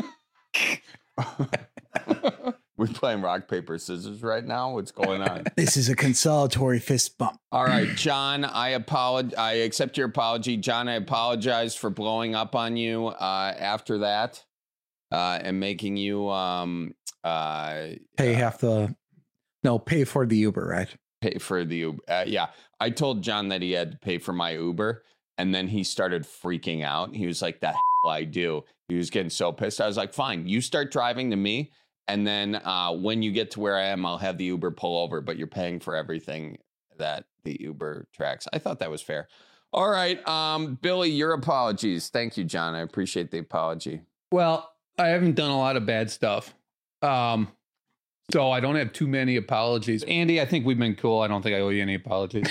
we playing rock paper scissors right now. What's going on? This is a consolatory fist bump. All right, John. I apologize. I accept your apology, John. I apologize for blowing up on you uh, after that uh, and making you um uh Pay half the, no, pay for the Uber, right? pay for the Uber. Uh, yeah, I told John that he had to pay for my Uber. And then he started freaking out. He was like, "The hell I do." He was getting so pissed. I was like, "Fine, you start driving to me. And then uh, when you get to where I am, I'll have the Uber pull over, but you're paying for everything that the Uber tracks." I thought that was fair. All right, um, Billy, your apologies. Thank you, John. I appreciate the apology. Well, I haven't done a lot of bad stuff. Um, so I don't have too many apologies. Andy, I think we've been cool. I don't think I owe you any apologies.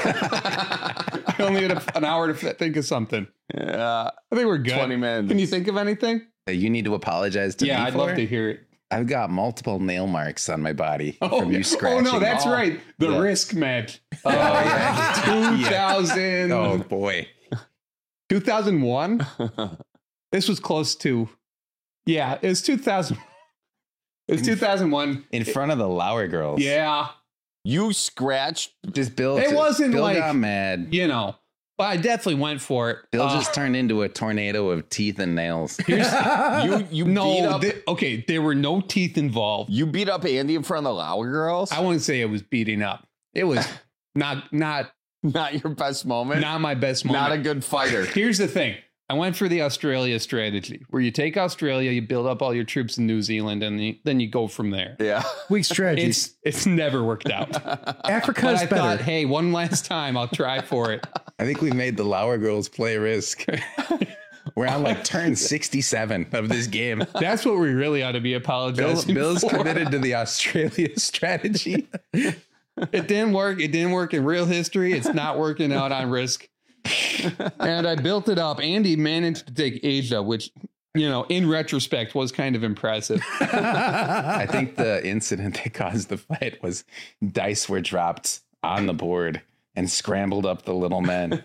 I only had a, an hour to think of something. Yeah. I think we're good. twenty minutes. Can you think of anything? You need to apologize to yeah, me I'd for? love to hear it. I've got multiple nail marks on my body Oh, from you yeah. scratching. Oh, no, that's Oh. right. The Yeah. risk match. Oh, yeah. two thousand. Oh, boy. two thousand one? This was close to, yeah, it was two thousand. It was two thousand one. In front of the Lauer girls. Yeah. You scratched. Just Bill. It wasn't Bill like, got mad. you know, but I definitely went for it. Bill Uh, just turned into a tornado of teeth and nails. Here's, You you no, beat up. th- okay, there were no teeth involved. You beat up Andy in front of the Lauer girls. I wouldn't say it was beating up. It was not not Not your best moment. not my best moment. Not a good fighter. Here's the thing. I went for the Australia strategy, where you take Australia, you build up all your troops in New Zealand, and you, then you go from there. Yeah. Weak strategy. It's it's never worked out. Africa But is I better. thought, hey, one last time, I'll try for it. I think we made the Lauer girls play risk. We're on like turn sixty-seven of this game. That's what we really ought to be Bill, apologizing Bill's for. committed to the Australia strategy. It didn't work. It didn't work in real history. It's not working out on risk. And I built it up. Andy managed to take Asia, which, you know, in retrospect was kind of impressive. I think the incident that caused the fight was dice were dropped on the board and scrambled up the little men.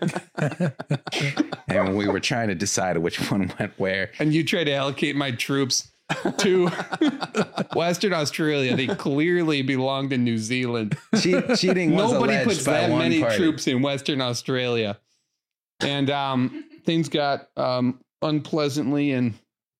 And we were trying to decide which one went where. And you try to allocate my troops to Western Australia. They clearly belong to New Zealand. Che- cheating was Nobody alleged puts by that one many party. troops in Western Australia. And um, things got um, unpleasantly and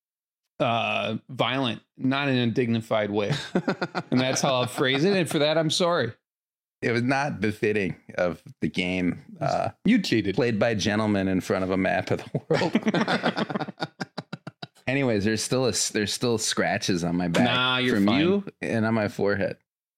uh, violent, not in a dignified way. And that's how I'll phrase it. And for that, I'm sorry. It was not befitting of the game. Uh, you cheated. Played by gentlemen in front of a map of the world. Anyways, there's still a, there's still scratches on my back Nah, you're from fine. you and on my forehead.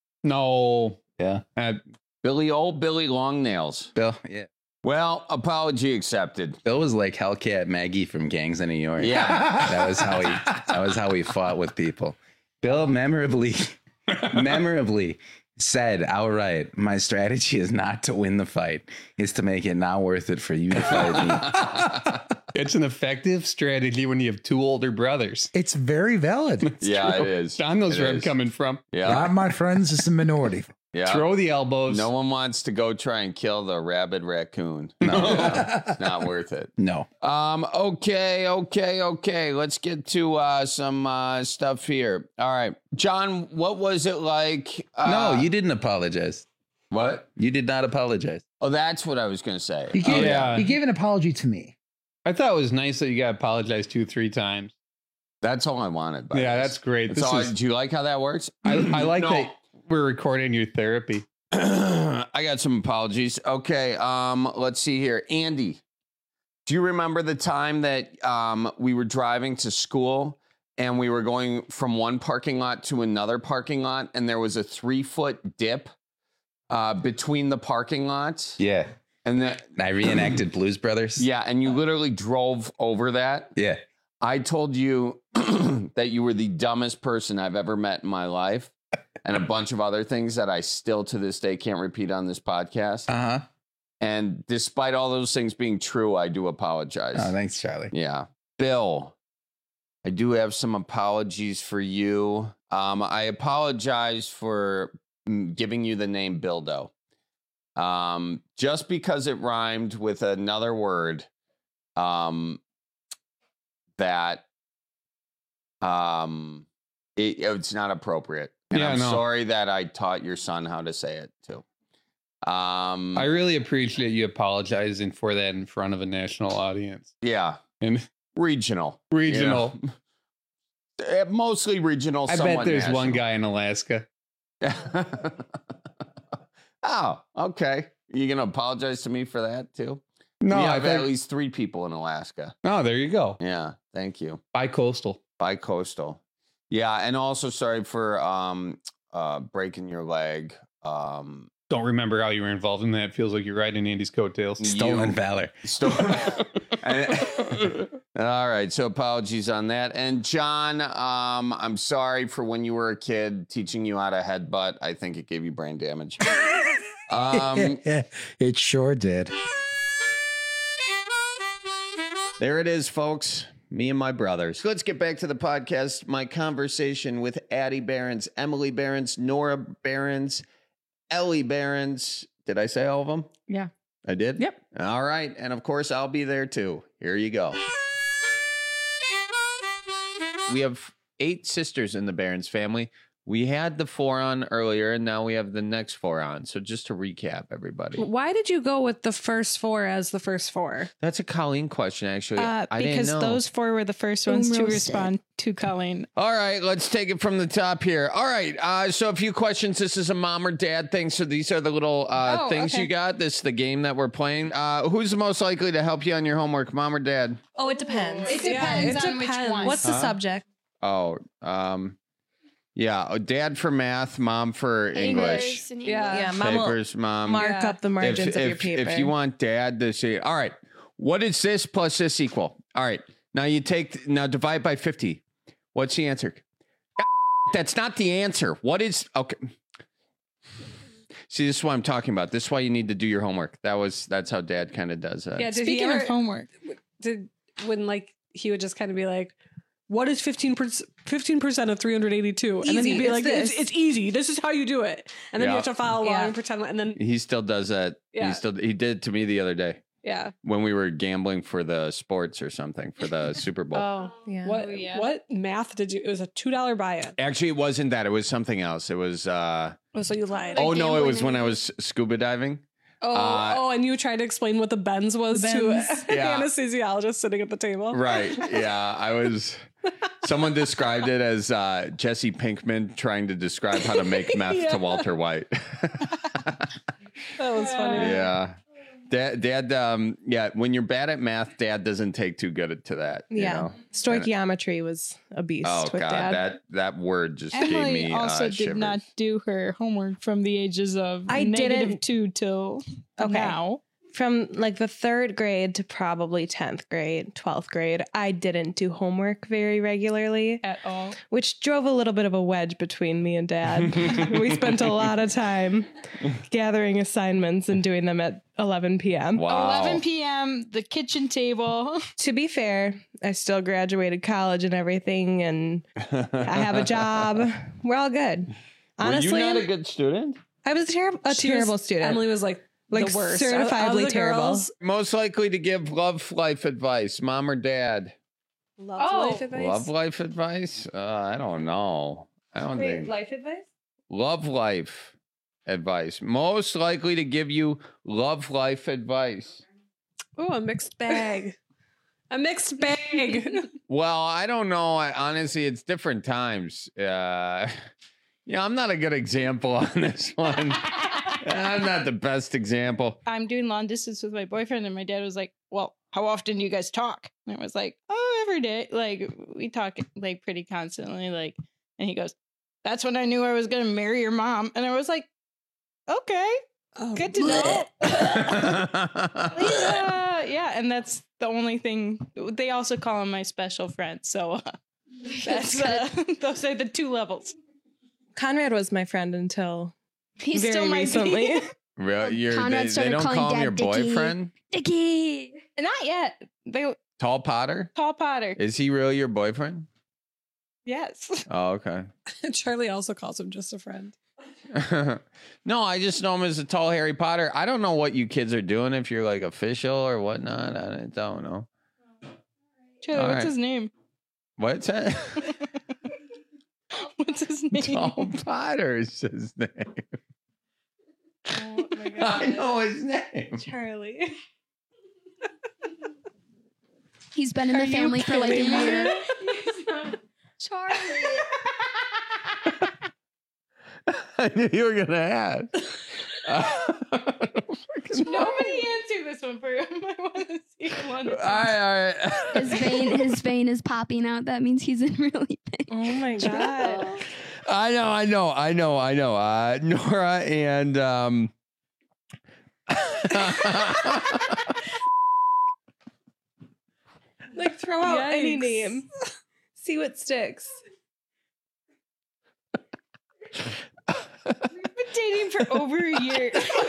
No. Yeah. Uh, Billy, old Billy Long Nails. Bill, yeah. Well, apology accepted. Bill was like Hellcat Maggie from Gangs of New York. Yeah. That was how he that was how he fought with people. Bill memorably memorably said outright, my strategy is not to win the fight. It's to make it not worth it for you to fight me. It's an effective strategy when you have two older brothers. It's very valid. Yeah, true. it is. John knows It where I'm is. coming from. Yeah. Not my friends. It's a minority. Yeah. Throw the elbows. No one wants to go try and kill the rabid raccoon. No, it's not worth it. No. Um. Okay. Okay. Okay. Let's get to uh, some uh, stuff here. All right, John. What was it like? Uh, No, you didn't apologize. What? You did not apologize. Oh, that's what I was going to say. He gave, Oh, yeah. he gave an apology to me. I thought it was nice that you got apologized two, three times. That's all I wanted. by Yeah, this. that's great. That's This all I- is- do you like how that works? I, I like No. that we're recording your therapy. I got some apologies. Okay, um, let's see here. Andy, do you remember the time that um, we were driving to school and we were going from one parking lot to another parking lot and there was a three foot dip uh, between the parking lots? Yeah. And the, I reenacted Blues Brothers. yeah, and you literally drove over that. Yeah. I told you that you were the dumbest person I've ever met in my life, and a bunch of other things that I still to this day can't repeat on this podcast. Uh-huh. And despite all those things being true, I do apologize. Oh, thanks, Charlie. Yeah. Bill, I do have some apologies for you. Um, I apologize for mm, giving you the name Bildo. Um, just because it rhymed with another word um, that um, it, it's not appropriate. And Yeah, I'm no. sorry that I taught your son how to say it too. Um, I really appreciate you apologizing for that in front of a national audience. yeah, And regional. regional. You know? Eh, mostly regional. I bet somewhat there's one national. guy in Alaska. Oh, okay. You gonna apologize to me for that too? No, we I have think- at least three people in Alaska. Oh, there you go. Yeah, thank you. Bi-coastal. Bi-coastal. Yeah, and also sorry for um uh breaking your leg. Um Don't remember how you were involved in that. Feels like you're riding Andy's coattails. Stolen valor. Stolen. All right, so apologies on that. And John, um, I'm sorry for when you were a kid teaching you how to headbutt. I think it gave you brain damage. Um, it sure did. There it is, folks. Me and my brothers. Let's get back to the podcast. My conversation with Addie Behrens, Emily Behrens, Nora Behrens, Ellie Behrens. Did I say all of them? Yeah. I did? Yep. All right. And of course, I'll be there too. Here you go. We have eight sisters in the Behrens family. We had the four on earlier, and now we have the next four on. So just to recap, everybody. Why did you go with the first four as the first four? That's a Colleen question, actually. Uh, I didn't because know. those four were the first ones to roasted. respond to Colleen. All right, let's take it from the top here. All right, uh, so a few questions. This is a mom or dad thing. So these are the little uh, Oh, things okay. you got. This is the game that we're playing. Uh, who's the most likely to help you on your homework, mom or dad? Oh, it depends. It depends on which one. What's the Huh? subject? Oh, um, yeah, oh, dad for math, mom for English. Yeah, Yeah, mom will Papers, mom. mark Yeah. up the margins if, of your if, paper. if you want dad to say, all right, what is this plus this equal? All right, now you take, now divide by fifty. What's the answer? That's not the answer. What is, okay. See, this is what I'm talking about. This is why you need to do your homework. That was, that's how dad kind of does that. Yeah, did Speaking he ever, of homework, did when like he would just kind of be like, what is fifteen percent fifteen percent of three hundred eighty-two? And then Easy, he'd be it's like, it's, this. it's easy. This is how you do it. And then Yeah. you have to follow along Yeah. and pretend like, and then He still does that. Yeah. He still, he did it to me the other day yeah. when we were gambling for the sports or something for the Super Bowl. Oh, Yeah. What Oh, yeah. what math did you? It was a two dollar buy-in. Actually, it wasn't that. It was something else. It was, uh, Oh, so you lied. oh no, it was when I was scuba diving. Oh, uh, oh, and you tried to explain what the Benz was The to Benz. an Yeah. anesthesiologist sitting at the table. Right. Yeah. I was, someone described it as uh, Jesse Pinkman trying to describe how to make meth Yeah. to Walter White. That was funny. Yeah. Dad, dad, um, yeah, when you're bad at math, dad doesn't take too good to that. you Yeah. know? Stoichiometry was a beast Oh, with God. Dad. That, that word just gave Emily me also uh, did shivers. not do her homework from the ages of I negative didn't- two till Okay. now. From like the third grade to probably tenth grade, twelfth grade, I didn't do homework very regularly At all. which drove a little bit of a wedge between me and Dad. We spent a lot of time gathering assignments and doing them at eleven p.m. Wow. eleven p.m., the kitchen table. To be fair, I still graduated college and everything, and I have a job. We're all good. Honestly, Were you not a good student? I was ter- a She terrible was- student. Emily was like, like the worst. Of- of certifiably the terrible. girls, Most likely to give love life advice, mom or dad? Love Oh. life advice. Love life advice? Uh, I don't know. I don't Wait, think. life advice? Love life advice. Most likely to give you love life advice. Oh, a mixed bag. A mixed bag. Well, I don't know. I, honestly, it's different times. Uh, yeah, I'm not a good example on this one. I'm not the best example. I'm doing long distance with my boyfriend, and my dad was like, well, how often do you guys talk? And I was like, oh, every day. Like, we talk like pretty constantly. Like, and he goes, that's when I knew I was going to marry your mom. And I was like, okay, Oh, good to know. Uh, yeah, and that's the only thing. They also call him my special friend. So uh, that's uh, those are the two levels. Conrad was my friend until He's very still my recently. Real, you're, Conrad they, they started don't calling call him Dad your Dickie. boyfriend? Dickie. Not yet. They Tall Potter? Paul Potter. Is he really your boyfriend? Yes. Oh, okay. Charlie also calls him just a friend. No, I just know him as a tall Harry Potter. I don't know what you kids are doing, if you're like official or whatnot. I don't know. Charlie, All what's right. his name? What's that? What's his name? Tall Potter is his name. Oh my I know his name. Charlie. He's been in Are the you family for like a kidding me? year. Charlie. I knew you were gonna ask. Uh, Nobody answer this one for him. I want to see one. All right, all right. His vein, his vein is popping out. That means he's in really pain. Oh my god! I know, I know, I know, I know. Uh, Nora and um. Like throw out Yikes. any name. See what sticks. We've been dating for over a year.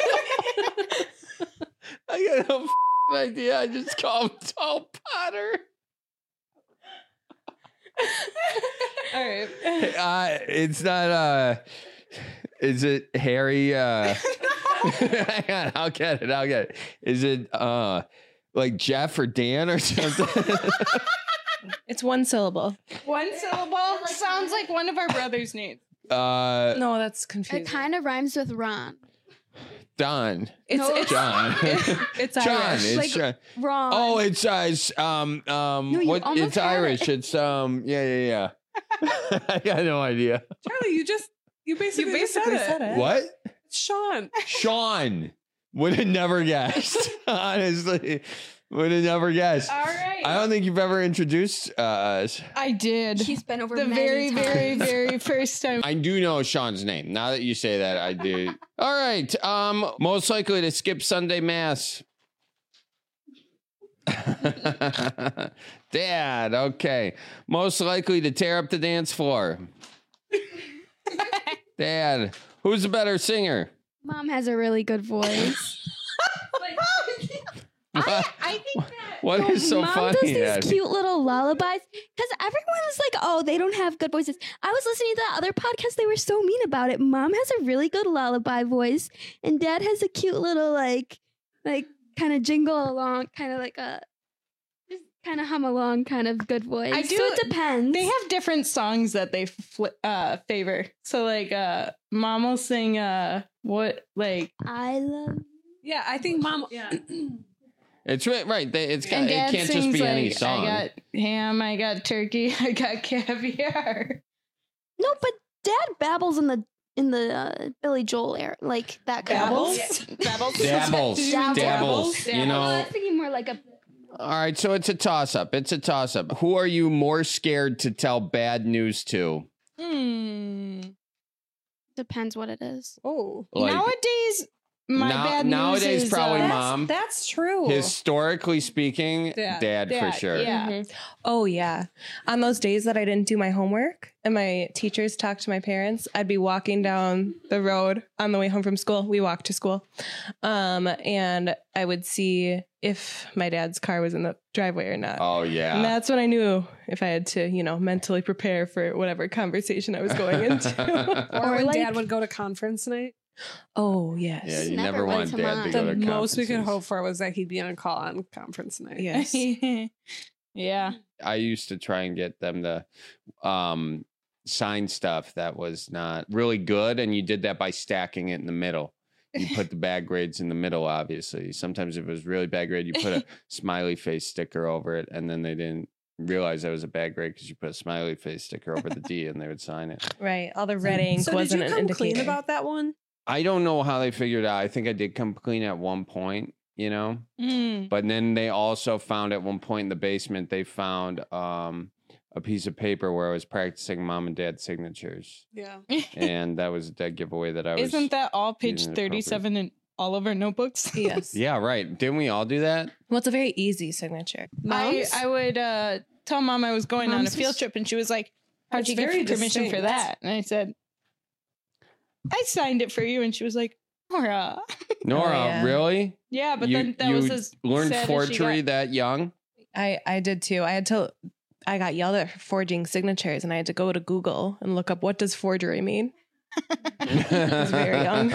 I got no f- idea. I just call him Tall Potter. All right. Uh, it's not. Uh, is it Harry? Uh, hang on, I'll get it. I'll get it. Is it uh, like Jeff or Dan or something? It's one syllable. One syllable sounds like one of our brothers' names. Uh, No, that's It confusing. kind of rhymes with Ron. Don. It's, No. it's John. It's John. Irish. It's Like, John. Ron. Oh, it's uh, it's, um um No, you what? almost It's had it. Irish. It's um yeah yeah yeah. I got no idea. Charlie, you just you basically, You just basically said, said it. it. What? It's Sean. Sean. Would have never guessed. Honestly, would have never guessed. All right. I don't think you've ever introduced uh, us. I did. He's been over the many very, very, times. very first time. I do know Sean's name. Now that you say that, I do. All right. Um, most likely to skip Sunday mass. Dad. Okay. Most likely to tear up the dance floor. Dad. Who's the better singer? Mom has a really good voice. I, I think that. What No, is so Mom funny? does these Dad? cute little lullabies because everyone's like, "Oh, they don't have good voices." I was listening to that other podcast; they were so mean about it. Mom has a really good lullaby voice, and Dad has a cute little like, like kind of jingle along, kind of like a, just kind of hum along, kind of good voice. I do. So it depends. They have different songs that they fl- uh, favor. So like, uh, Mom will sing uh, what like I love. Yeah, I think mom. Yeah. It's right. Right. They, it's got, and it Dad can't just sings be like, any song. I got ham, I got turkey, I got caviar. No, but Dad babbles in the in the uh, Billy Joel era, like that kind Babbles? of Babbles. Dabbles. Dabbles. Dabbles. You No, know. I was thinking more like a. All right, so it's a toss up. It's a toss up. Who are you more scared to tell bad news to? Hmm. Depends what it is. Oh, Like- nowadays, my Now- bad news nowadays, is, probably uh, mom. That's true. Historically speaking, dad, Dad. for Dad, sure. Yeah. Mhm. Oh yeah. On those days that I didn't do my homework and my teachers talked to my parents, I'd be walking down the road on the way home from school. We walked to school. Um, and I would see if my dad's car was in the driveway or not. Oh yeah. And that's when I knew if I had to, you know, mentally prepare for whatever conversation I was going into. Or, when like- Dad would go to conference night. Oh yes. Yeah, you Never never, went want to dad mine. to The go to most we could conferences. hope for was that he'd be on a call on conference night. Yes. yeah. I used to try and get them to um, sign stuff that was not really good, and you did that by stacking it in the middle. You put the bad grades in the middle, obviously. Sometimes if it was really bad grade, you put a smiley face sticker over it, and then they didn't realize that was a bad grade because you put a smiley face sticker over the D, and they would sign it. Right. All the red ink So did wasn't you an come indicator. clean about that one? I don't know how they figured out. I think I did come clean at one point, you know, Mm. but then they also found at one point in the basement, they found um, a piece of paper where I was practicing mom and dad's signatures. Yeah. And that was a dead giveaway that I was. Isn't that all page using it appropriate. thirty-seven in all of our notebooks? Yes. Yeah, right. Didn't we all do that? Well, it's a very easy signature. I, Moms? I would uh, tell Mom I was going on a Mom's field was- trip, and she was like, "How'd It's you get very permission for distinct. that?" And I said, "I signed it for you." And she was like, "Nora." Nora, yeah. really? Yeah, but you, then that you was as learned sad as she forgery got. that young? I, I did too. I had to, I got yelled at for forging signatures and I had to go to Google and look up what does forgery mean? I was very young.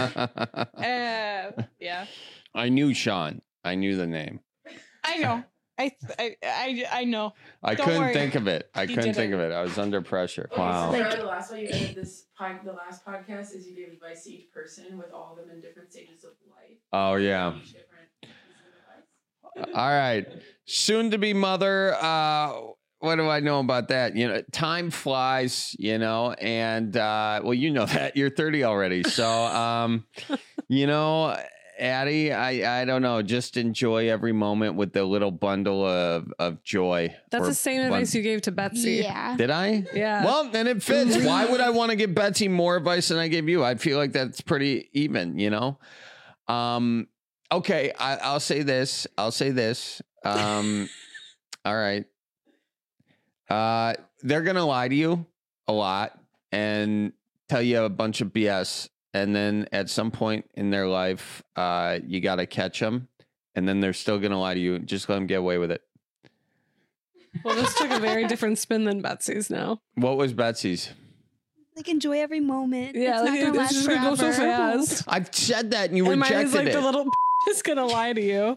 Uh, yeah, I knew Sean. I knew the name. I know. I I I, I know. I Don't couldn't worry. think of it. I You couldn't did think it. of it. I was under pressure. Wow. Like, the last one you did this pod, the last podcast is you gave advice to each person with all of them in different stages of life. Oh, yeah. Each different piece of advice. All right. Soon to be mother. Uh, what do I know about that? You know, time flies, you know, and uh, well, you know that you're thirty already. So, um, you know, Addie, I, I don't know. Just enjoy every moment with the little bundle of, of joy. That's or the same bun- advice you gave to Betsy. Yeah. Did I? Yeah. Well, then it fits. Why would I want to give Betsy more advice than I gave you? I feel like that's pretty even, you know? Um, okay, I, I'll say this. I'll say this. Um, all right. Uh, they're going to lie to you a lot and tell you a bunch of B S. And then at some point in their life, uh, you got to catch them. And then they're still going to lie to you. Just let them get away with it. Well, this took a very different spin than Betsy's now. What was Betsy's? Like enjoy every moment. Yeah, it's like, not gonna it's last just gonna go so forever. fast. I've said that and you And mine rejected is like it. the little is gonna lie to you.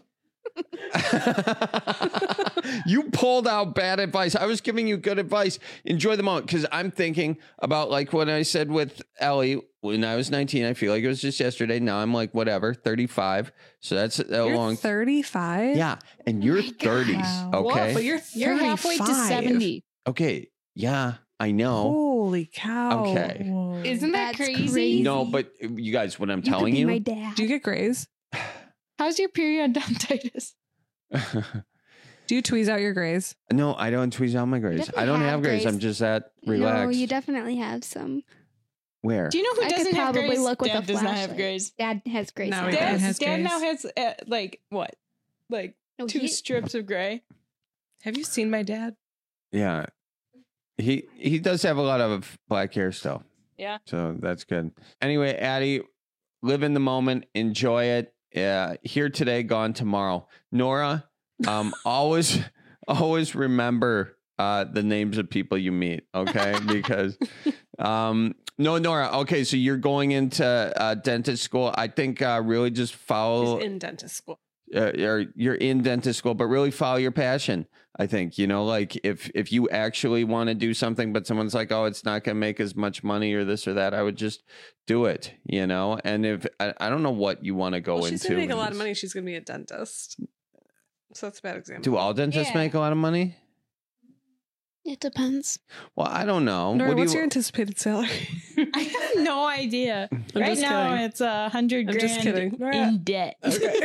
You pulled out bad advice. I was giving you good advice. Enjoy the moment, because I'm thinking about like when I said with Ellie when I was nineteen. I feel like it was just yesterday. Now I'm like whatever, thirty-five. So that's a You're long. thirty-five. Yeah, and you're thirties. Wow. Okay. What? But you're You're halfway to thirty-five. seventy. Okay. Yeah, I know. Holy cow! Okay. Isn't that That's crazy? crazy. No, but you guys, what I'm You could telling be you. my dad. Do you get grays? How's your periodontitis? Do you tweeze out your grays? No, I don't tweeze out my grays. Definitely I don't have, have grays. grays. I'm just that No, relaxed. you definitely have some. Where? Do you know who I could doesn't have probably grays? look with Dad a does not have flashlight. grays. Dad has grays. No, now. he Dad, Dad has Dad grays. now has uh, like what, like No, two he- strips of gray. Have you seen my dad? Yeah. He he does have a lot of black hair still. Yeah. So that's good. Anyway, Addie, live in the moment, enjoy it. Yeah, here today, gone tomorrow. Nora, um, always always remember uh the names of people you meet, okay? Because um no, Nora, okay, so you're going into uh dentist school. I think uh really just follow He's in dentist school. uh, or you're in dentist school, but really follow your passion. I think, you know, like if if you actually want to do something, but someone's like, oh, it's not going to make as much money or this or that, I would just do it, you know. And if I, I don't know what you want to go Well, into. she's gonna make a in lot of this. money. She's gonna be a dentist. So that's a bad example. Do all dentists Yeah. make a lot of money? It depends. Well, I don't know. Nora, What do what's you- your anticipated salary? I have no idea. right just now, kidding. it's a hundred I'm grand just kidding. in debt.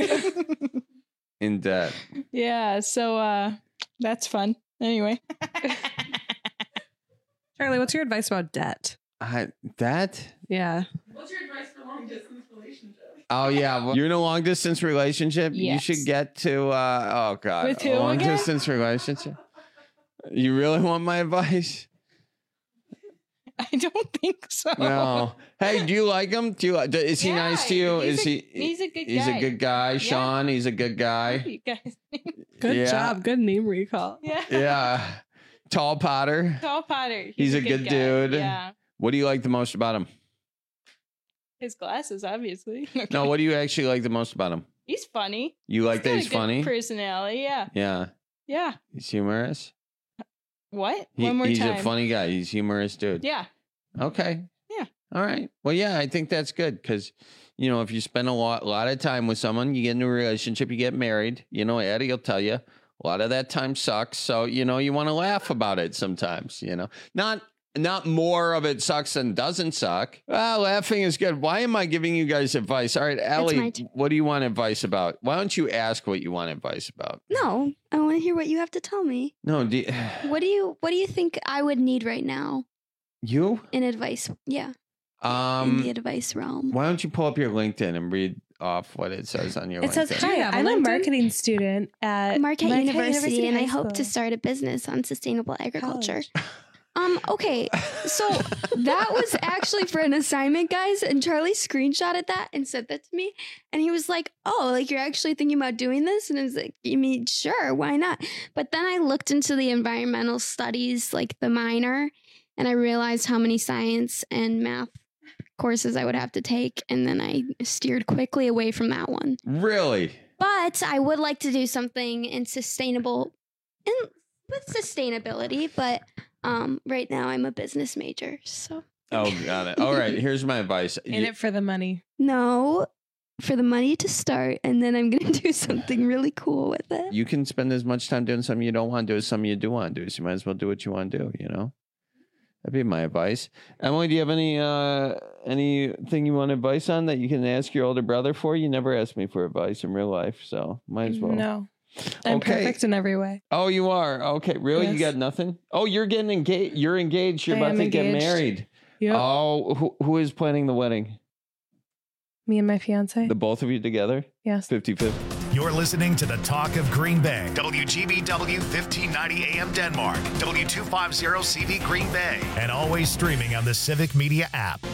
in debt? Yeah, so uh, that's fun. Anyway, Charlie, what's your advice about debt? I, that? Yeah. What's your advice for long distance relationship? Oh yeah, well, you're in a long distance relationship. Yes. You should get to. uh Oh god, With who a long again? distance relationship. You really want my advice? I don't think so. No. Hey, do you like him? Do you? like- Is he Yeah, nice to you? he's Is a- he? he's a good He's guy. a good guy. Sean, he's a good guy. You guys, Good Yeah. job. Good name recall. yeah. Yeah. Tall Potter. Tall Potter. He's a good guy. dude. Yeah. What do you like the most about him? His glasses, obviously. No, what do you actually like the most about him? He's funny. You like that got a he's good funny? Personality, yeah. Yeah. Yeah. He's humorous. What? He- One more he's time. a funny guy. He's humorous dude. Yeah. Okay. Yeah. All right. Well, yeah, I think that's good because, you know, if you spend a lot, lot of time with someone, you get into a relationship, you get married, you know, Eddie will tell you a lot of that time sucks. So, you know, you want to laugh about it sometimes, you know, not, not more of it sucks than doesn't suck. Ah, laughing is good. Why am I giving you guys advice? All right, my Allie, turn. what do you want advice about? Why don't you ask what you want advice about? No, I want to hear what you have to tell me. No, do you, What do you What do you think I would need right now you? in advice? Yeah, in Um, the advice realm. why don't you pull up your LinkedIn and read off what it says on your It LinkedIn? says, Do you "Hi, have a I'm a LinkedIn? marketing student at Marquette, Marquette University, and I High hope to School." start a business on sustainable agriculture. Um, okay, so that was actually for an assignment, guys, and Charlie screenshotted that and sent that to me, and he was like, oh, like, you're actually thinking about doing this? And I was like, I mean, sure, why not? But then I looked into the environmental studies, like the minor, and I realized how many science and math courses I would have to take, and then I steered quickly away from that one. Really? But I would like to do something in sustainable, in with sustainability. But um, right now I'm a business major, so Oh, got it. All right. Here's my advice. In it for the money. no, for the money to start, and then I'm gonna do something really cool with it. You can spend as much time doing something you don't want to do as something you do want to do. So you might as well do what you want to do, you know? That'd be my advice. Emily, do you have any uh, anything you want advice on that you can ask your older brother for? You never asked me for advice in real life, so might as well. No. I'm Okay. perfect in every way. Oh, you are? Okay, really? You Yes. got nothing? Oh, you're getting engaged. You're engaged. You're I about am to get engaged. married. Yep. Oh, who, who is planning the wedding? Me and my fiance. The both of you together? Yes. fifty-fifty. You're listening to the Talk of Green Bay, W G B W fifteen ninety A M Denmark, W two fifty C V Green Bay, and always streaming on the Civic Media app.